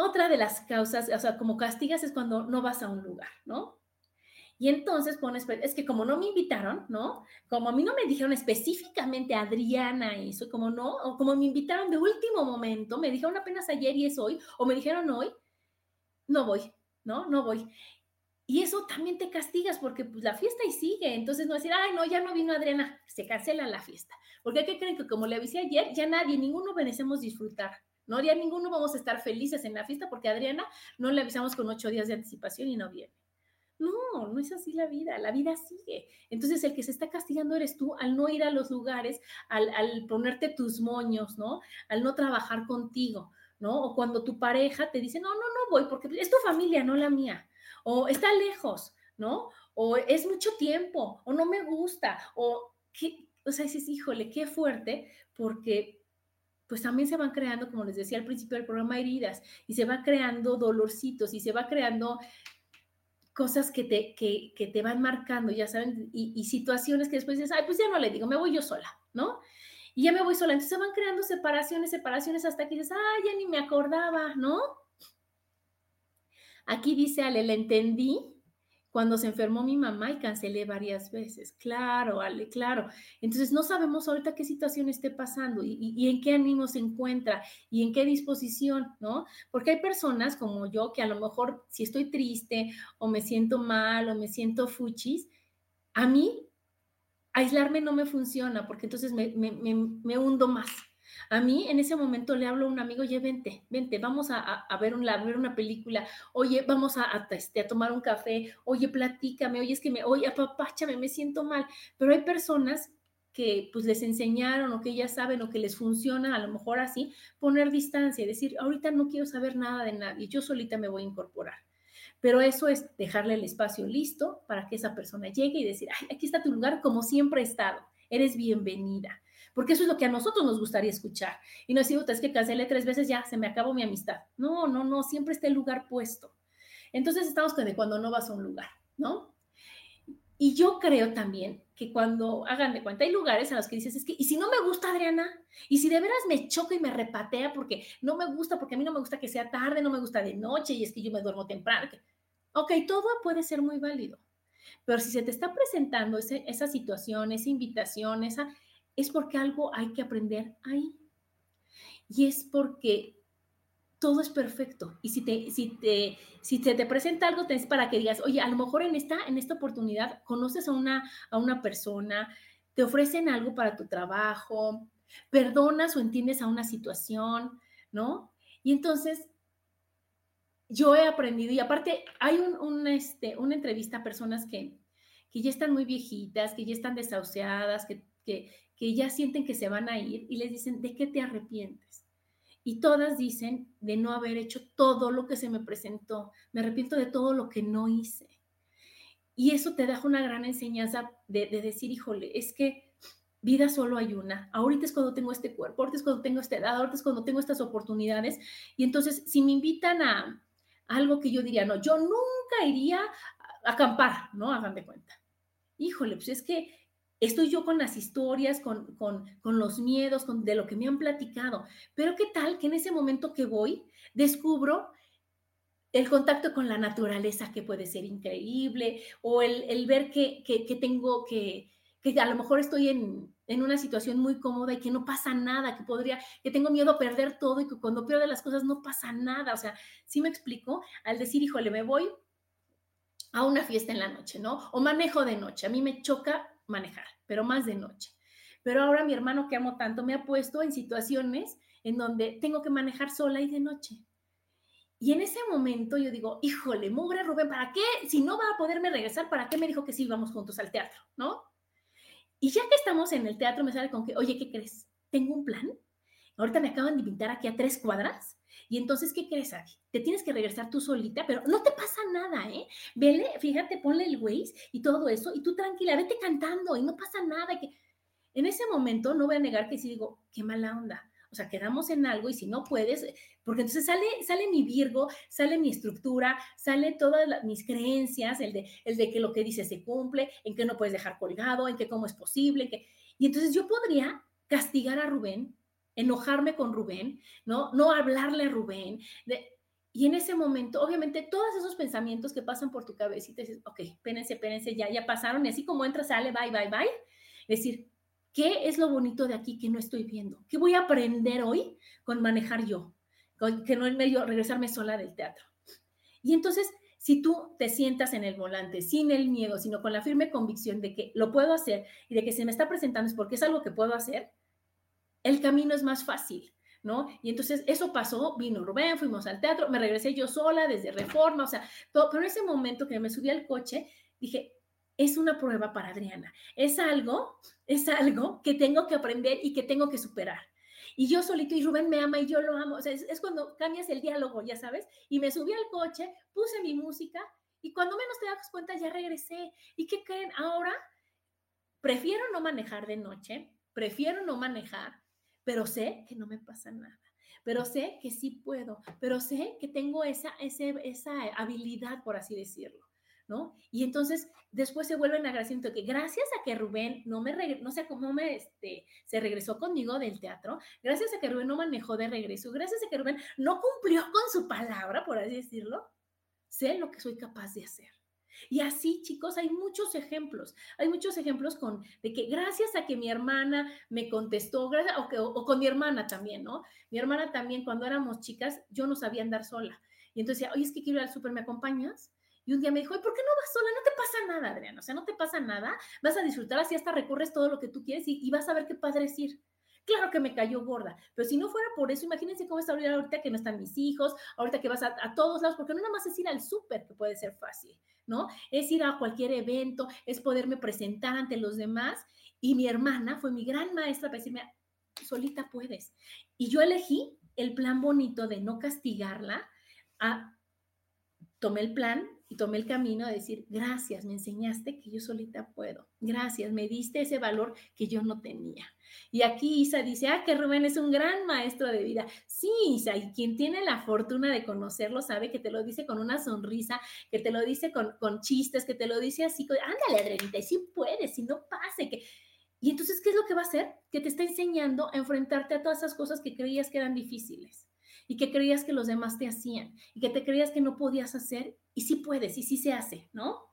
Otra de las causas, o sea, como castigas es cuando no vas a un lugar, ¿no? Y entonces pones, es que como no me invitaron, ¿no? Como a mí no me dijeron específicamente Adriana eso, como no, o como me invitaron de último momento, me dijeron apenas ayer y es hoy, o me dijeron hoy, no voy, ¿no? No voy. Y eso también te castigas porque pues, la fiesta y sigue. Entonces no decir, ay, no, ya no vino Adriana, se cancela la fiesta. Porque ¿qué creen? Que como le avisé ayer, ya nadie, ninguno merecemos disfrutar, ¿no? Ya ninguno vamos a estar felices en la fiesta porque a Adriana no le avisamos con 8 días de anticipación y no viene. No, no es así la vida sigue. Entonces el que se está castigando eres tú al no ir a los lugares, al ponerte tus moños, ¿no? Al no trabajar contigo, ¿no? O cuando tu pareja te dice, no, no, no voy porque es tu familia, no la mía. O está lejos, ¿no? O es mucho tiempo, o no me gusta, o, ¿qué? O sea, dices, híjole, qué fuerte, porque pues también se van creando, como les decía al principio del programa, heridas, y se va creando dolorcitos, y se va creando cosas que te van marcando, ya saben, y situaciones que después dices, ay, pues ya no le digo, me voy yo sola, ¿no? Y ya me voy sola. Entonces se van creando separaciones hasta que dices, ay, ya ni me acordaba, ¿no? Aquí dice Ale, la entendí cuando se enfermó mi mamá y cancelé varias veces. Claro, Ale, claro. Entonces no sabemos ahorita qué situación esté pasando y en qué ánimo se encuentra y en qué disposición, ¿no? Porque hay personas como yo que a lo mejor si estoy triste o me siento mal o me siento fuchis, a mí aislarme no me funciona porque entonces me hundo más. A mí en ese momento le hablo a un amigo, oye, vente, vente, vamos a ver, a ver una película, oye, vamos a tomar un café, oye, platícame, oye, es que oye, apapáchame, me siento mal. Pero hay personas que pues les enseñaron o que ya saben o que les funciona a lo mejor así, poner distancia y decir, ahorita no quiero saber nada de nadie, yo solita me voy a incorporar. Pero eso es dejarle el espacio listo para que esa persona llegue y decir, ay, aquí está tu lugar como siempre he estado, eres bienvenida. Porque eso es lo que a nosotros nos gustaría escuchar. Y no decir, es que cancelé 3 veces, ya se me acabó mi amistad. No, no, no, siempre está el lugar puesto. Entonces estamos con cuando no vas a un lugar, ¿no? Y yo creo también que cuando hagan de cuenta, hay lugares a los que dices, es que, ¿y si no me gusta Adriana? ¿Y si de veras me choca y me repatea porque no me gusta, porque a mí no me gusta que sea tarde, no me gusta de noche y es que yo me duermo temprano? Ok, todo puede ser muy válido, pero si se te está presentando esa situación, esa invitación, es porque algo hay que aprender ahí. Y es porque todo es perfecto. Y si te presenta algo, es para que digas, oye, a lo mejor en esta oportunidad conoces a una persona, te ofrecen algo para tu trabajo, perdonas o entiendes a una situación, ¿no? Y entonces yo he aprendido, y aparte hay una entrevista a personas que ya están muy viejitas, que ya están desahuciadas, que ya sienten que se van a ir y les dicen, ¿de qué te arrepientes? Y todas dicen de no haber hecho todo lo que se me presentó, me arrepiento de todo lo que no hice. Y eso te deja una gran enseñanza de decir, híjole, es que vida solo hay una. Ahorita es cuando tengo este cuerpo, ahorita es cuando tengo esta edad, ahorita es cuando tengo estas oportunidades. Y entonces, si me invitan a algo que yo diría, no, yo nunca iría a acampar, ¿no? Hagan de cuenta. Híjole, pues es que estoy yo con las historias, con los miedos, de lo que me han platicado. Pero qué tal que en ese momento que voy, descubro el contacto con la naturaleza que puede ser increíble, o el ver que tengo que a lo mejor estoy en una situación muy cómoda y que no pasa nada, que tengo miedo a perder todo y que cuando pierdo las cosas no pasa nada. O sea, ¿sí me explico? Al decir, híjole, me voy a una fiesta en la noche, ¿no? O manejo de noche. A mí me choca manejar, pero más de noche. Pero ahora mi hermano que amo tanto me ha puesto en situaciones en donde tengo que manejar sola y de noche. Y en ese momento yo digo, híjole, mugre Rubén, ¿para qué? Si no va a poderme regresar, ¿para qué me dijo que sí íbamos juntos al teatro? ¿No? Y ya que estamos en el teatro, me sale con que, oye, ¿qué crees? Tengo un plan. Ahorita me acaban de invitar aquí a 3 cuadras. Y entonces, ¿qué crees, Adi? Te tienes que regresar tú solita, pero no te pasa nada, ¿eh? Vele, fíjate, ponle el Waze y todo eso, y tú tranquila, vete cantando y no pasa nada. En ese momento, no voy a negar que sí digo, qué mala onda. O sea, quedamos en algo y si no puedes, porque entonces sale mi Virgo, sale mi estructura, sale todas mis creencias, el de que lo que dice se cumple, en que no puedes dejar colgado, en que cómo es posible, y entonces yo podría castigar a Rubén, enojarme con Rubén, no hablarle a Rubén, Y en ese momento, obviamente, todos esos pensamientos que pasan por tu cabecita, dices, ok, espérense, ya pasaron, y así como entra, sale, bye. Es decir, ¿qué es lo bonito de aquí que no estoy viendo? ¿Qué voy a aprender hoy con manejar yo? Con que no es medio regresarme sola del teatro. Y entonces, si tú te sientas en el volante sin el miedo, sino con la firme convicción de que lo puedo hacer y de que se me está presentando es porque es algo que puedo hacer, el camino es más fácil, ¿no? Y entonces eso pasó, vino Rubén, fuimos al teatro, me regresé yo sola desde Reforma, o sea, todo, pero en ese momento que me subí al coche, dije, es una prueba para Adriana, es algo que tengo que aprender y que tengo que superar. Y yo solito, y Rubén me ama y yo lo amo, o sea, es cuando cambias el diálogo, ya sabes, y me subí al coche, puse mi música, y cuando menos te das cuenta ya regresé. ¿Y qué creen? Ahora prefiero no manejar de noche, prefiero no manejar, pero sé que no me pasa nada, pero sé que sí puedo, pero sé que tengo esa habilidad, por así decirlo, ¿no? Y entonces después se vuelven agradeciendo que gracias a que Rubén no sé cómo se regresó conmigo del teatro, gracias a que Rubén no manejó de regreso, gracias a que Rubén no cumplió con su palabra, por así decirlo, sé lo que soy capaz de hacer. Y así, chicos, hay muchos ejemplos de que gracias a que mi hermana me contestó, o con mi hermana también, ¿no? Mi hermana también, cuando éramos chicas, yo no sabía andar sola. Y entonces decía, oye, es que quiero ir al súper, ¿me acompañas? Y un día me dijo, ¿por qué no vas sola? No te pasa nada, Adriana, o sea, no te pasa nada, vas a disfrutar, así hasta recorres todo lo que tú quieres y vas a ver qué padre es ir. Claro que me cayó gorda, pero si no fuera por eso, imagínense cómo está ahorita que no están mis hijos, ahorita que vas a todos lados, porque no nada más es ir al súper, que puede ser fácil, ¿no? Es ir a cualquier evento, es poderme presentar ante los demás. Y mi hermana fue mi gran maestra para decirme, solita puedes. Y yo elegí el plan bonito de no castigarla, tomé el plan y tomé el camino de decir, gracias, me enseñaste que yo solita puedo. Gracias, me diste ese valor que yo no tenía. Y aquí Isa dice, que Rubén es un gran maestro de vida. Sí, Isa, y quien tiene la fortuna de conocerlo sabe que te lo dice con una sonrisa, que te lo dice con chistes, que te lo dice así, ándale, Adrenita, y sí puedes, si no pase, que... Y entonces, ¿qué es lo que va a hacer? Que te está enseñando a enfrentarte a todas esas cosas que creías que eran difíciles y que creías que los demás te hacían y que te creías que no podías hacer y sí puedes y sí se hace, ¿no?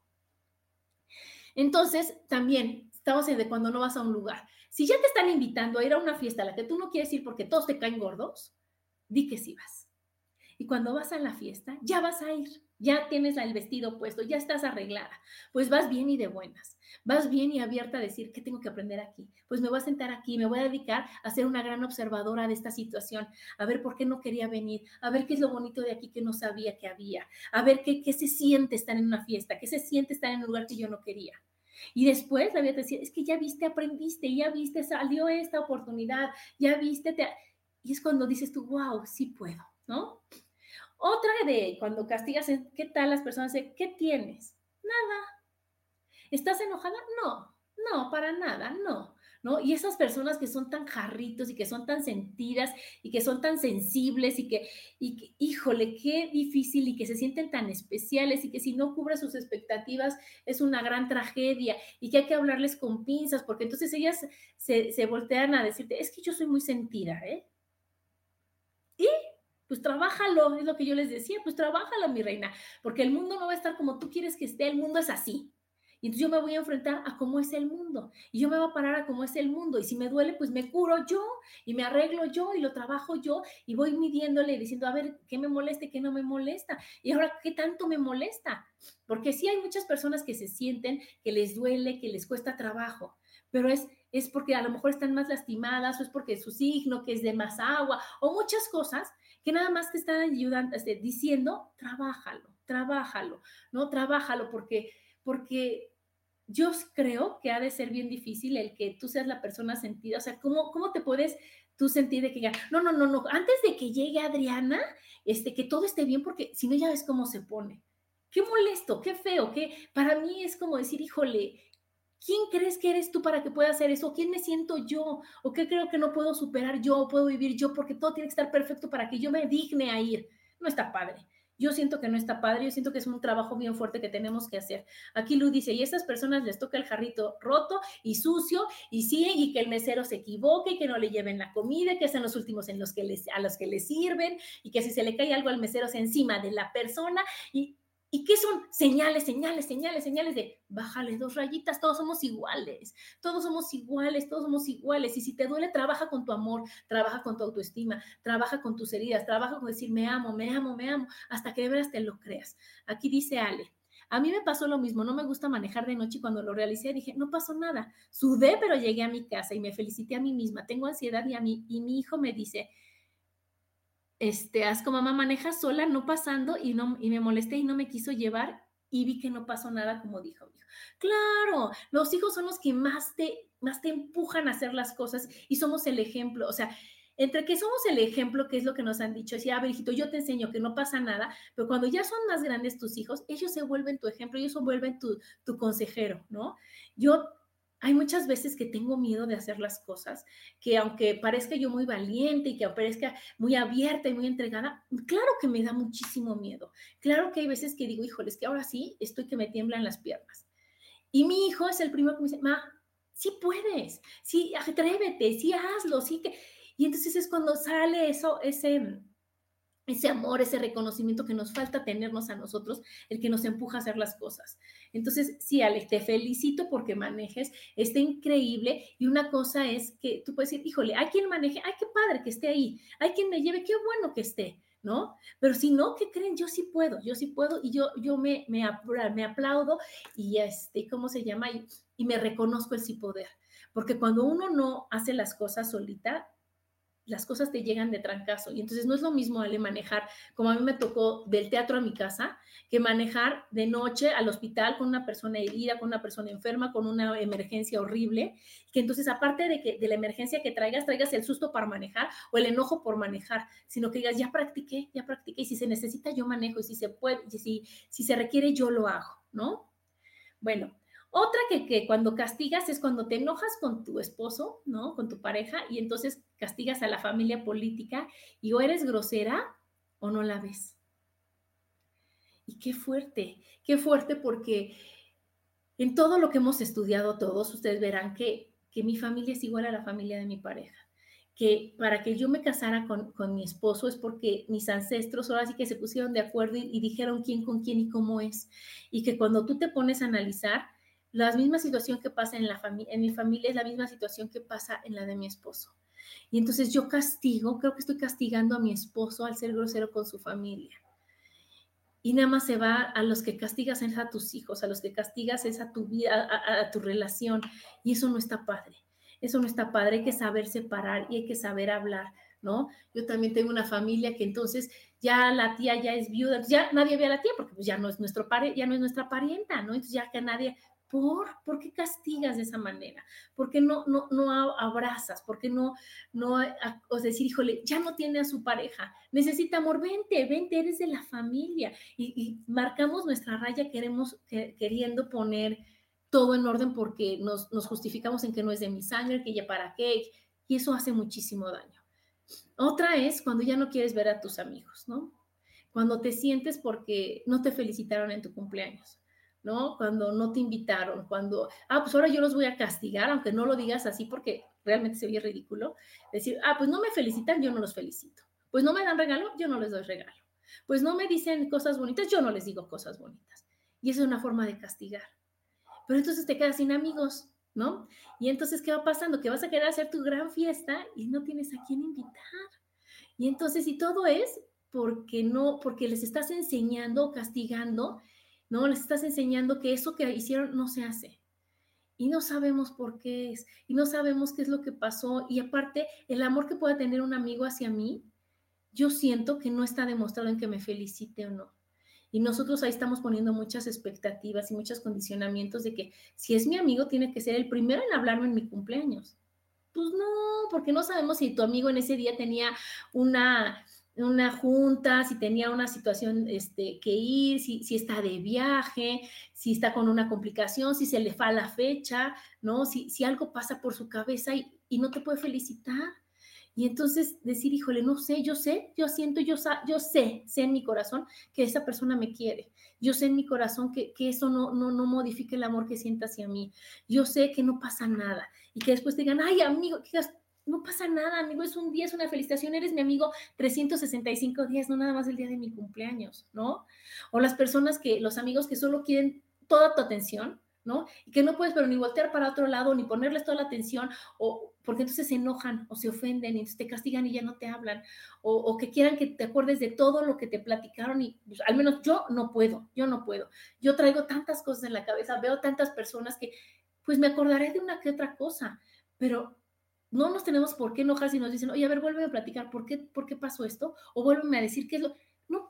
Entonces, también estamos en de cuando no vas a un lugar. Si ya te están invitando a ir a una fiesta a la que tú no quieres ir porque todos te caen gordos, di que sí vas. Y cuando vas a la fiesta, ya vas a ir, ya tienes el vestido puesto, ya estás arreglada, pues vas bien y de buenas, vas bien y abierta a decir, ¿qué tengo que aprender aquí? Pues me voy a sentar aquí, me voy a dedicar a ser una gran observadora de esta situación, a ver por qué no quería venir, a ver qué es lo bonito de aquí que no sabía que había, a ver qué se siente estar en una fiesta, qué se siente estar en un lugar que yo no quería. Y después la vida te decía, es que ya viste, aprendiste, ya viste, salió esta oportunidad, ya viste, y es cuando dices tú, wow, sí puedo, ¿no? Otra de cuando castigas, ¿qué tal las personas? ¿Qué tienes? Nada. ¿Estás enojada? No, para nada, no. ¿No? Y esas personas que son tan jarritos y que son tan sentidas y que son tan sensibles y que, híjole, qué difícil y que se sienten tan especiales y que si no cubre sus expectativas es una gran tragedia y que hay que hablarles con pinzas porque entonces ellas se voltean a decirte, es que yo soy muy sentida, ¿eh? Y pues trabájalo, es lo que yo les decía, pues trabájalo, mi reina, porque el mundo no va a estar como tú quieres que esté, el mundo es así. Y entonces yo me voy a enfrentar a cómo es el mundo, y yo me voy a parar a cómo es el mundo, y si me duele, pues me curo yo, y me arreglo yo, y lo trabajo yo, y voy midiéndole, diciendo, a ver, ¿qué me molesta y qué no me molesta? Y ahora, ¿qué tanto me molesta? Porque sí hay muchas personas que se sienten, que les duele, que les cuesta trabajo, pero es porque a lo mejor están más lastimadas, o es porque su signo, que es de más agua, o muchas cosas que nada más te están ayudando, diciendo, trabájalo, ¿no? Trabájalo porque yo creo que ha de ser bien difícil el que tú seas la persona sentida, o sea, ¿cómo te puedes tú sentir de que ya, no, antes de que llegue Adriana, que todo esté bien, porque si no ya ves cómo se pone. Qué molesto, qué feo, para mí es como decir, híjole, ¿quién crees que eres tú para que pueda hacer eso? ¿Quién me siento yo? ¿O qué creo que no puedo superar yo o puedo vivir yo? Porque todo tiene que estar perfecto para que yo me digne a ir. No está padre. Yo siento que no está padre, yo siento que es un trabajo bien fuerte que tenemos que hacer. Aquí Lu dice, y a estas personas les toca el jarrito roto y sucio, y sí, y que el mesero se equivoque, y que no le lleven la comida, que sean los últimos en los que a los que les sirven, y que si se le cae algo al mesero sea encima de la persona, ¿y qué son? Señales de bájale 2 rayitas, todos somos iguales, todos somos iguales, todos somos iguales. Y si te duele, trabaja con tu amor, trabaja con tu autoestima, trabaja con tus heridas, trabaja con decir me amo, hasta que de veras te lo creas. Aquí dice Ale, a mí me pasó lo mismo, no me gusta manejar de noche y cuando lo realicé dije, no pasó nada, sudé, pero llegué a mi casa y me felicité a mí misma, tengo ansiedad y mi hijo me dice, Asco, mamá, maneja sola, no pasando, y me molesté y no me quiso llevar y vi que no pasó nada como dijo mi hijo. Claro, los hijos son los que más te empujan a hacer las cosas y somos el ejemplo, o sea, entre que somos el ejemplo, que es lo que nos han dicho, decir, a ver, hijito, yo te enseño que no pasa nada, pero cuando ya son más grandes tus hijos, ellos se vuelven tu ejemplo, ellos se vuelven tu consejero, ¿no? Hay muchas veces que tengo miedo de hacer las cosas, que aunque parezca yo muy valiente y que parezca muy abierta y muy entregada, claro que me da muchísimo miedo. Claro que hay veces que digo, híjole, es que ahora sí estoy que me tiemblan las piernas. Y mi hijo es el primero que me dice, ma, sí puedes, sí, atrévete, sí hazlo, sí que... Y entonces es cuando sale ese amor, ese reconocimiento que nos falta tenernos a nosotros, el que nos empuja a hacer las cosas. Entonces, sí, Alex, te felicito porque manejes, está increíble. Y una cosa es que tú puedes decir, híjole, hay quien maneje, ay, qué padre que esté ahí, hay quien me lleve, qué bueno que esté, ¿no? Pero si no, ¿qué creen? Yo sí puedo y yo me aplaudo y ¿cómo se llama? Y me reconozco el sí poder. Porque cuando uno no hace las cosas solita, las cosas te llegan de trancazo. Y entonces no es lo mismo, Ale, manejar, como a mí me tocó del teatro a mi casa, que manejar de noche al hospital con una persona herida, con una persona enferma, con una emergencia horrible, que entonces aparte de la emergencia que traigas el susto para manejar o el enojo por manejar, sino que digas, ya practiqué, y si se necesita yo manejo, y si se puede, si se requiere yo lo hago, ¿no? Bueno, otra que cuando castigas es cuando te enojas con tu esposo, ¿no? Con tu pareja, y entonces castigas a la familia política y o eres grosera o no la ves. Y qué fuerte porque en todo lo que hemos estudiado todos, ustedes verán que mi familia es igual a la familia de mi pareja. Que para que yo me casara con mi esposo es porque mis ancestros ahora sí que se pusieron de acuerdo y dijeron quién con quién y cómo es. Y que cuando tú te pones a analizar, la misma situación que pasa en mi familia es la misma situación que pasa en la de mi esposo. Y entonces yo creo que estoy castigando a mi esposo al ser grosero con su familia. Y nada más se va a los que castigas es a tus hijos, a los que castigas es a tu vida, a tu relación. Y eso no está padre. Eso no está padre. Hay que saber separar y hay que saber hablar, ¿no? Yo también tengo una familia que entonces ya la tía ya es viuda, ya nadie ve a la tía porque pues ya no es nuestra parienta, ¿no? Entonces ya que nadie, ¿por qué castigas de esa manera? ¿Por qué no abrazas? ¿Por qué no, o decir, híjole, ya no tiene a su pareja, necesita amor, vente, eres de la familia? Y marcamos nuestra raya, queriendo poner todo en orden porque nos justificamos en que no es de mi sangre, que ya para qué, y eso hace muchísimo daño. Otra es cuando ya no quieres ver a tus amigos, ¿no? Cuando te sientes porque no te felicitaron en tu cumpleaños, ¿no? Cuando no te invitaron, pues ahora yo los voy a castigar, aunque no lo digas así porque realmente se oye ridículo, decir, pues no me felicitan, yo no los felicito. Pues no me dan regalo, yo no les doy regalo. Pues no me dicen cosas bonitas, yo no les digo cosas bonitas. Y eso es una forma de castigar. Pero entonces te quedas sin amigos, ¿no? Y entonces, ¿qué va pasando? Que vas a querer hacer tu gran fiesta y no tienes a quién invitar. Y entonces, y todo es porque les estás enseñando o castigando, ¿no? Les estás enseñando que eso que hicieron no se hace. Y no sabemos por qué es, y no sabemos qué es lo que pasó. Y aparte, el amor que pueda tener un amigo hacia mí, yo siento que no está demostrado en que me felicite o no. Y nosotros ahí estamos poniendo muchas expectativas y muchos condicionamientos de que si es mi amigo, tiene que ser el primero en hablarme en mi cumpleaños. Pues no, porque no sabemos si tu amigo en ese día tenía una junta, si tenía una situación que ir, si está de viaje, si está con una complicación, si se le falla la fecha, ¿no? Si algo pasa por su cabeza y no te puede felicitar. Y entonces decir, híjole, no sé, yo siento, yo sé en mi corazón que esa persona me quiere. Yo sé en mi corazón que eso no modifique el amor que sienta hacia mí. Yo sé que no pasa nada. Y que después te digan, ay, amigo, que digas, no pasa nada, amigo, es un día, es una felicitación, eres mi amigo 365 días, no nada más el día de mi cumpleaños, ¿no? O los amigos que solo quieren toda tu atención, ¿no? Y que no puedes, pero ni voltear para otro lado, ni ponerles toda la atención, o porque entonces se enojan o se ofenden y entonces te castigan y ya no te hablan, o que quieran que te acuerdes de todo lo que te platicaron y pues, al menos yo no puedo. Yo traigo tantas cosas en la cabeza, veo tantas personas que pues me acordaré de una que otra cosa, pero no nos tenemos por qué enojar si nos dicen, oye, a ver, vuelve a platicar, ¿por qué pasó esto? O vuélveme a decir qué es lo... No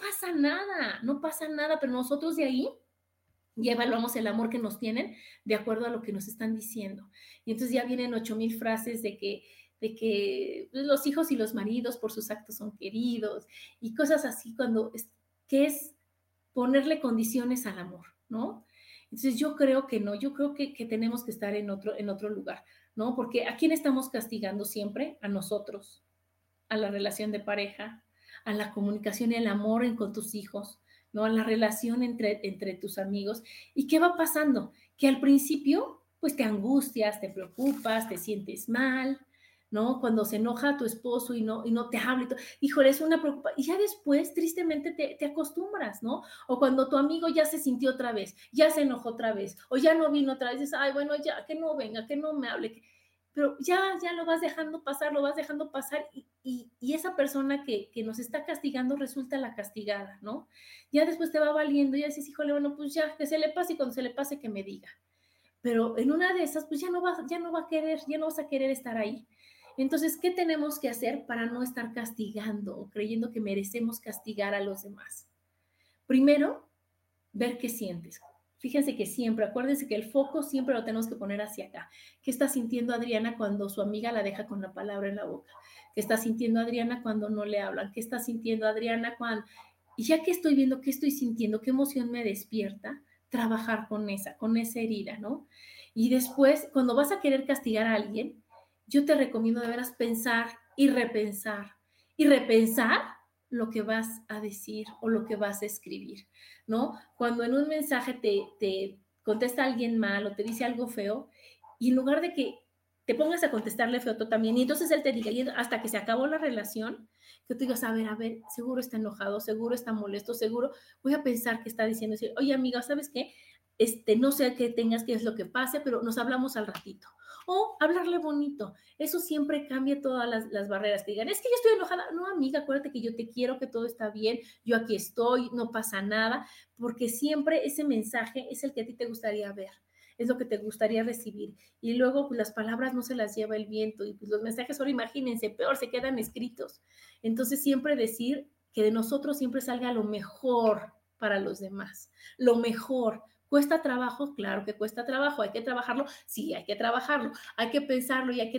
pasa nada, pero nosotros de ahí ya evaluamos el amor que nos tienen de acuerdo a lo que nos están diciendo. Y entonces ya vienen 8,000 frases de que los hijos y los maridos por sus actos son queridos y cosas así que es ponerle condiciones al amor, ¿no? Entonces yo creo que no, yo creo que tenemos que estar en otro lugar, ¿no? Porque ¿a quién estamos castigando siempre? A nosotros, a la relación de pareja, a la comunicación y el amor con tus hijos, ¿no? A la relación entre tus amigos. ¿Y qué va pasando? Que al principio, pues te angustias, te preocupas, te sientes mal, ¿no? Cuando se enoja tu esposo y no te habla, híjole, es una preocupación. Y ya después, tristemente, te acostumbras, ¿no? O cuando tu amigo ya se sintió otra vez, ya se enojó otra vez, o ya no vino otra vez, dices, ay, bueno, ya, que no venga, que no me hable, pero ya lo vas dejando pasar y esa persona que nos está castigando resulta la castigada, ¿no? Ya después te va valiendo, ya dices, híjole, bueno, pues ya, que se le pase y cuando se le pase que me diga. Pero en una de esas, pues ya no va a querer, ya no vas a querer estar ahí. Entonces, ¿qué tenemos que hacer para no estar castigando o creyendo que merecemos castigar a los demás? Primero, ver qué sientes. Fíjense que siempre, acuérdense que el foco siempre lo tenemos que poner hacia acá. ¿Qué está sintiendo Adriana cuando su amiga la deja con la palabra en la boca? ¿Qué está sintiendo Adriana cuando no le hablan? ¿Qué está sintiendo Adriana cuando... Y ya que estoy viendo qué estoy sintiendo, qué emoción me despierta, trabajar con esa herida, ¿no? Y después, cuando vas a querer castigar a alguien, yo te recomiendo de veras pensar y repensar lo que vas a decir o lo que vas a escribir, ¿no? Cuando en un mensaje te contesta alguien mal o te dice algo feo, y en lugar de que te pongas a contestarle feo tú también, y entonces él te diga, y hasta que se acabó la relación, que tú digas, a ver, seguro está enojado, seguro está molesto, seguro, voy a pensar que está diciendo, oye amiga, ¿sabes qué? No sé qué tengas, qué es lo que pase, pero nos hablamos al ratito. O hablarle bonito. Eso siempre cambia todas las barreras. Que digan, es que yo estoy enojada. No, amiga, acuérdate que yo te quiero, que todo está bien, yo aquí estoy, no pasa nada, porque siempre ese mensaje es el que a ti te gustaría ver, es lo que te gustaría recibir. Y luego pues, las palabras no se las lleva el viento y pues, los mensajes ahora imagínense, peor, se quedan escritos. Entonces siempre decir que de nosotros siempre salga lo mejor para los demás, lo mejor. ¿Cuesta trabajo? Claro que cuesta trabajo. ¿Hay que trabajarlo? Sí, hay que trabajarlo. Hay que pensarlo y hay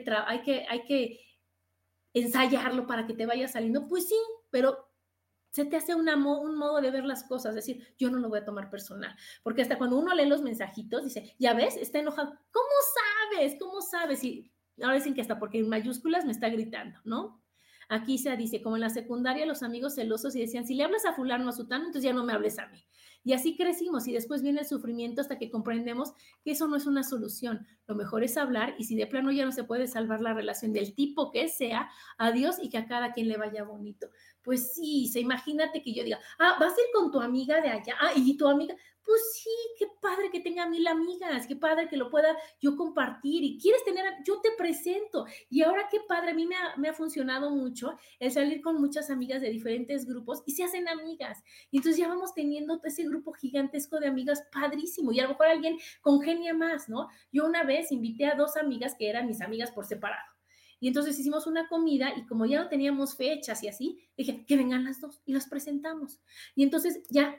que ensayarlo para que te vaya saliendo. Pues sí, pero se te hace un modo de ver las cosas, es decir, yo no lo voy a tomar personal, porque hasta cuando uno lee los mensajitos, dice, ya ves, está enojado, ¿cómo sabes? ¿Cómo sabes? Y ahora dicen que hasta porque en mayúsculas me está gritando, ¿no? Aquí se dice, como en la secundaria, los amigos celosos y decían, si le hablas a fulano o a sutano, entonces ya no me hables a mí. Y así crecimos y después viene el sufrimiento hasta que comprendemos que eso no es una solución. Lo mejor es hablar y si de plano ya no se puede salvar la relación del tipo que sea, adiós y que a cada quien le vaya bonito. Pues sí, imagínate que yo diga, vas a ir con tu amiga de allá, y tu amiga, pues sí, qué padre que tenga 1,000 amigas, qué padre que lo pueda yo compartir y quieres tener, yo te presento. Y ahora qué padre, a mí me ha funcionado mucho el salir con muchas amigas de diferentes grupos y se hacen amigas. Y entonces ya vamos teniendo ese grupo gigantesco de amigas padrísimo y a lo mejor alguien congenia más, ¿no? Yo una vez invité a 2 amigas que eran mis amigas por separado. Y entonces hicimos una comida y como ya no teníamos fechas y así, dije, que vengan las 2 y las presentamos. Y entonces ya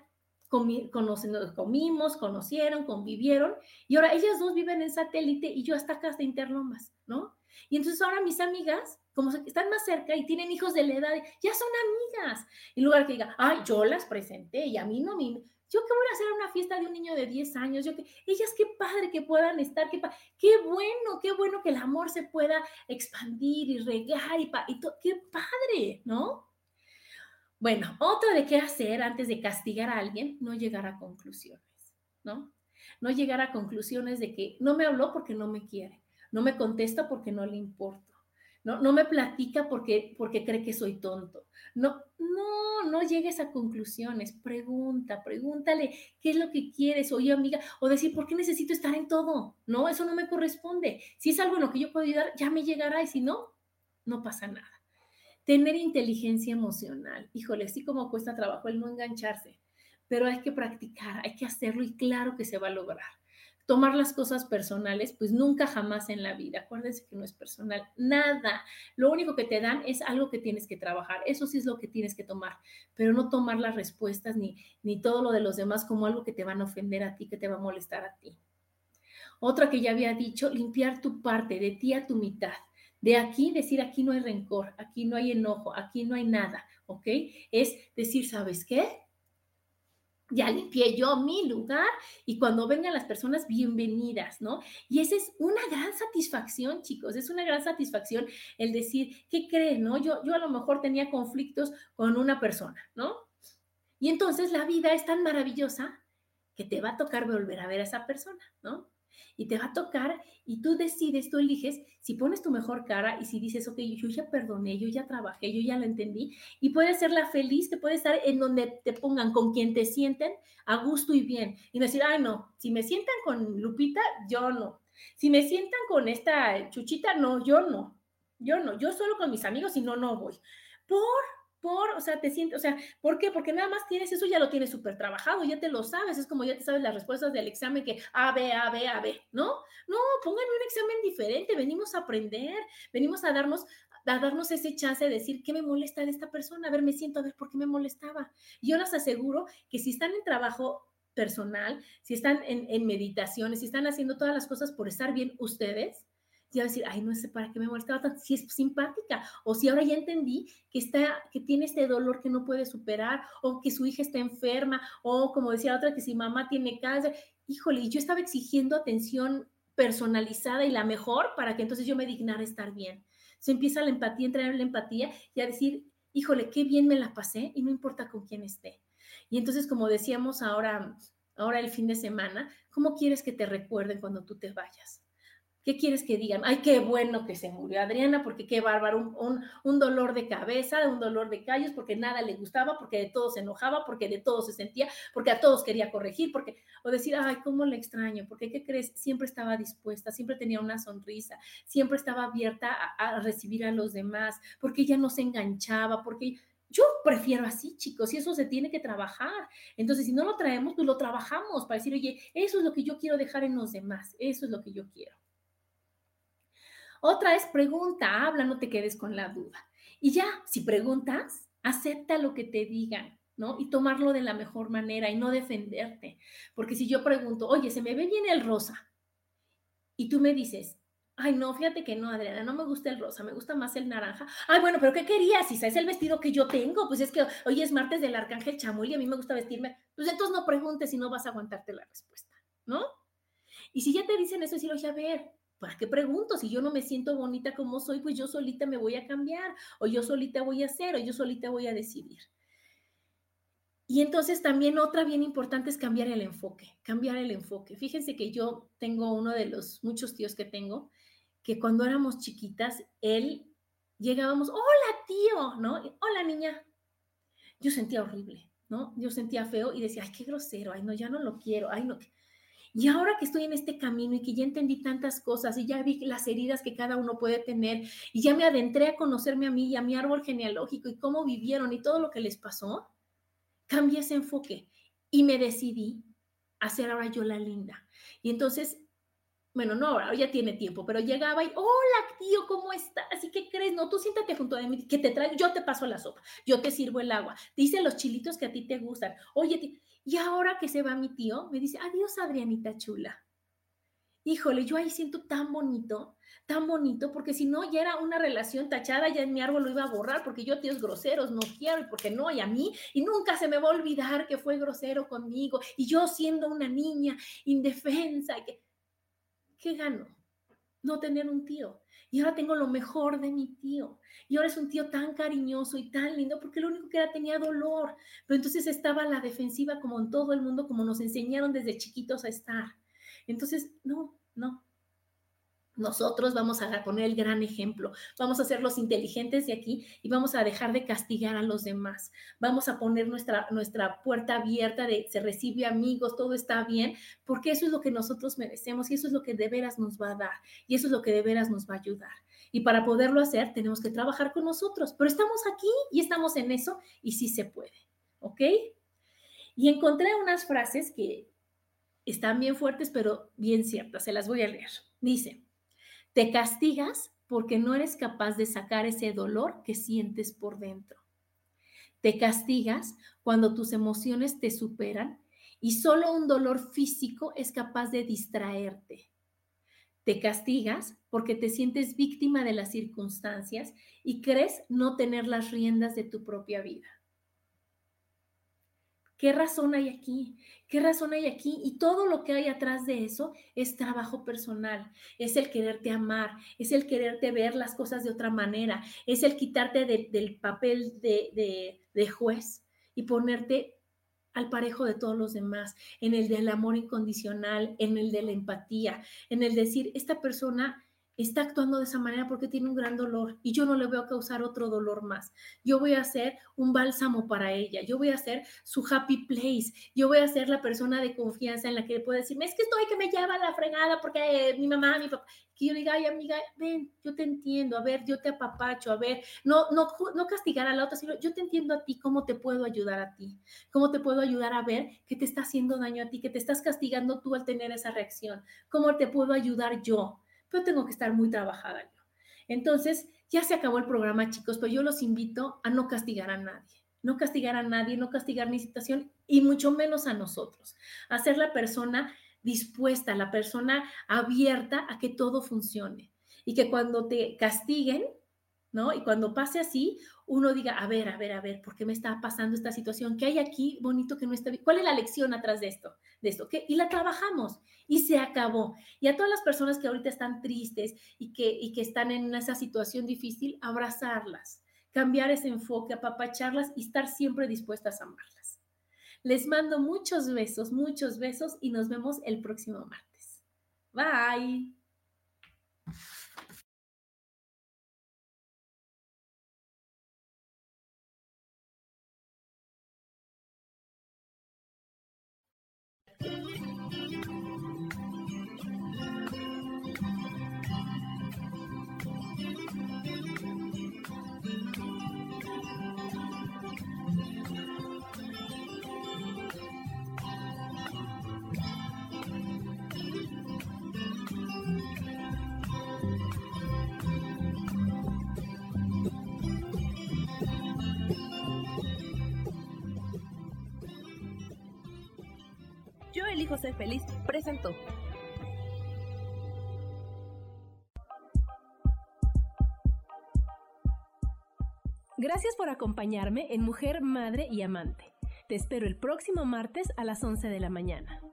comimos, conocieron, convivieron y ahora ellas 2 viven en satélite y yo hasta acá hasta Interlomas, ¿no? Y entonces ahora mis amigas, como están más cerca y tienen hijos de la edad, ya son amigas. En lugar que diga, yo las presenté y a mí no me... Yo qué voy a hacer una fiesta de un niño de 10 años, ellas qué padre que puedan estar, qué bueno que el amor se pueda expandir y regar qué padre, ¿no? Bueno, otro de qué hacer antes de castigar a alguien, no llegar a conclusiones, ¿no? No llegar a conclusiones de que no me habló porque no me quiere, no me contesta porque no le importo, no me platica porque cree que soy tonto. No llegues a conclusiones, pregúntale qué es lo que quieres, oye amiga, o decir, ¿por qué necesito estar en todo? No, eso no me corresponde. Si es algo en lo que yo puedo ayudar, ya me llegará y si no, no pasa nada. Tener inteligencia emocional. Híjole, sí como cuesta trabajo el no engancharse, pero hay que practicar, hay que hacerlo y claro que se va a lograr. Tomar las cosas personales, pues nunca jamás en la vida. Acuérdense que no es personal, nada. Lo único que te dan es algo que tienes que trabajar. Eso sí es lo que tienes que tomar, pero no tomar las respuestas ni todo lo de los demás como algo que te van a ofender a ti, que te va a molestar a ti. Otra que ya había dicho, limpiar tu parte, de ti a tu mitad. De aquí, decir aquí no hay rencor, aquí no hay enojo, aquí no hay nada, ¿ok? Es decir, ¿sabes qué? Ya limpié yo mi lugar y cuando vengan las personas, bienvenidas, ¿no? Y esa es una gran satisfacción, chicos, es una gran satisfacción el decir, ¿qué creen, no? Yo a lo mejor tenía conflictos con una persona, ¿no? Y entonces la vida es tan maravillosa que te va a tocar volver a ver a esa persona, ¿no? Y te va a tocar y tú decides, tú eliges si pones tu mejor cara y si dices, ok, yo ya perdoné, yo ya trabajé, yo ya lo entendí y puedes ser la feliz que puede estar en donde te pongan, con quien te sienten a gusto y bien. Y no decir, ay, no, si me sientan con Lupita, yo no. Si me sientan con esta Chuchita, no, yo no. Yo no, yo solo con mis amigos y no voy. O sea, te sientes, o sea, ¿por qué? Porque nada más tienes eso, ya lo tienes súper trabajado, ya te lo sabes, es como ya te sabes las respuestas del examen que A, B, A, B, A, B, ¿no? No, pónganme un examen diferente, venimos a aprender, venimos a darnos ese chance de decir, ¿qué me molesta de esta persona? A ver, me siento, a ver, ¿por qué me molestaba? Y yo les aseguro que si están en trabajo personal, si están en meditaciones, si están haciendo todas las cosas por estar bien ustedes, ya decir, ay, no sé para qué me molestaba tanto, si es simpática, o si ahora ya entendí que tiene este dolor que no puede superar, o que su hija está enferma, o como decía otra, que si mamá tiene cáncer, híjole, y yo estaba exigiendo atención personalizada y la mejor para que entonces yo me dignara estar bien. Se empieza la empatía, entrar en la empatía y a decir, híjole, qué bien me la pasé y no importa con quién esté. Y entonces, como decíamos ahora el fin de semana, ¿cómo quieres que te recuerden cuando tú te vayas? ¿Qué quieres que digan? Ay, qué bueno que se murió Adriana, porque qué bárbaro, un dolor de cabeza, un dolor de callos, porque nada le gustaba, porque de todo se enojaba, porque de todo se sentía, porque a todos quería corregir, o decir, ay, cómo le extraño, porque ¿qué crees? Siempre estaba dispuesta, siempre tenía una sonrisa, siempre estaba abierta a recibir a los demás, porque ella no se enganchaba, porque yo prefiero así, chicos, y eso se tiene que trabajar. Entonces, si no lo traemos, pues lo trabajamos para decir, oye, eso es lo que yo quiero dejar en los demás, eso es lo que yo quiero. Otra es pregunta, habla, no te quedes con la duda. Y ya, si preguntas, acepta lo que te digan, ¿no? Y tomarlo de la mejor manera y no defenderte. Porque si yo pregunto, oye, se me ve bien el rosa, y tú me dices, ay, no, fíjate que no, Adriana, no me gusta el rosa, me gusta más el naranja. Ay, bueno, pero ¿qué querías? Si es el vestido que yo tengo, pues es que hoy es martes del Arcángel Chamuel y a mí me gusta vestirme. Pues entonces no preguntes y no vas a aguantarte la respuesta, ¿no? Y si ya te dicen eso, decir, oye, a ver, ¿para qué pregunto? Si yo no me siento bonita como soy, pues yo solita me voy a cambiar, o yo solita voy a hacer, o yo solita voy a decidir. Y entonces también otra bien importante es cambiar el enfoque, cambiar el enfoque. Fíjense que yo tengo uno de los muchos tíos que tengo, que cuando éramos chiquitas, él llegábamos, hola tío, ¿no? Hola niña. Yo sentía horrible, ¿no? Yo sentía feo y decía, ay, qué grosero, ay, no, ya no lo quiero, ay, no. Y ahora que estoy en este camino y que ya entendí tantas cosas y ya vi las heridas que cada uno puede tener y ya me adentré a conocerme a mí y a mi árbol genealógico y cómo vivieron y todo lo que les pasó, cambié ese enfoque y me decidí a ser ahora yo la linda. Y entonces, bueno, no, ahora ya tiene tiempo, pero llegaba y, hola tío, ¿cómo estás? ¿Y qué crees? No, tú siéntate junto a mí, que te traigo, yo te paso la sopa, yo te sirvo el agua, te hice los chilitos que a ti te gustan. Oye, y ahora que se va mi tío, me dice, adiós, Adrianita chula. Híjole, yo ahí siento tan bonito, tan bonito, porque si no, ya era una relación tachada, ya en mi árbol lo iba a borrar, porque yo tíos groseros no quiero, y porque no, y a mí, y nunca se me va a olvidar que fue grosero conmigo, y yo siendo una niña indefensa, ¿qué gano? No tener un tío. Y ahora tengo lo mejor de mi tío. Y ahora es un tío tan cariñoso y tan lindo, porque lo único que era tenía dolor. Pero entonces estaba a la defensiva como en todo el mundo, como nos enseñaron desde chiquitos a estar. Entonces, no. Nosotros vamos a poner el gran ejemplo, vamos a ser los inteligentes de aquí y vamos a dejar de castigar a los demás. Vamos a poner nuestra puerta abierta de se recibe amigos, todo está bien, porque eso es lo que nosotros merecemos y eso es lo que de veras nos va a dar y eso es lo que de veras nos va a ayudar. Y para poderlo hacer tenemos que trabajar con nosotros, pero estamos aquí y estamos en eso y sí se puede, ¿ok? Y encontré unas frases que están bien fuertes, pero bien ciertas, se las voy a leer. Dice: te castigas porque no eres capaz de sacar ese dolor que sientes por dentro. Te castigas cuando tus emociones te superan y solo un dolor físico es capaz de distraerte. Te castigas porque te sientes víctima de las circunstancias y crees no tener las riendas de tu propia vida. ¿Qué razón hay aquí? ¿Qué razón hay aquí? Y todo lo que hay atrás de eso es trabajo personal, es el quererte amar, es el quererte ver las cosas de otra manera, es el quitarte del papel de juez y ponerte al parejo de todos los demás, en el del amor incondicional, en el de la empatía, en el decir, esta persona está actuando de esa manera porque tiene un gran dolor y yo no le voy a causar otro dolor más. Yo voy a ser un bálsamo para ella, yo voy a ser su happy place, yo voy a ser la persona de confianza en la que puede decirme, es que estoy que me lleva la fregada porque mi mamá, mi papá, que yo diga, ay amiga, ven, yo te entiendo, a ver, yo te apapacho, a ver, no castigar a la otra, sino yo te entiendo a ti, cómo te puedo ayudar a ti, cómo te puedo ayudar a ver que te está haciendo daño a ti, que te estás castigando tú al tener esa reacción, cómo te puedo ayudar yo, pero tengo que estar muy trabajada yo. Entonces, ya se acabó el programa, chicos, pero yo los invito a no castigar a nadie. No castigar a nadie, no castigar mi situación y mucho menos a nosotros. A ser la persona dispuesta, la persona abierta a que todo funcione. Y que cuando te castiguen, ¿no? Y cuando pase así, uno diga, a ver, ¿por qué me está pasando esta situación? ¿Qué hay aquí bonito que no está bien? ¿Cuál es la lección atrás de esto? ¿Qué? Y la trabajamos y se acabó. Y a todas las personas que ahorita están tristes y que están en esa situación difícil, abrazarlas, cambiar ese enfoque, apapacharlas y estar siempre dispuestas a amarlas. Les mando muchos besos y nos vemos el próximo martes. Bye. Yo elijo ser feliz presentó. Gracias por acompañarme en Mujer, Madre y Amante. Te espero el próximo martes a las 11 de la mañana.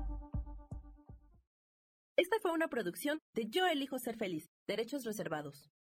Esta fue una producción de Yo elijo ser feliz, derechos reservados.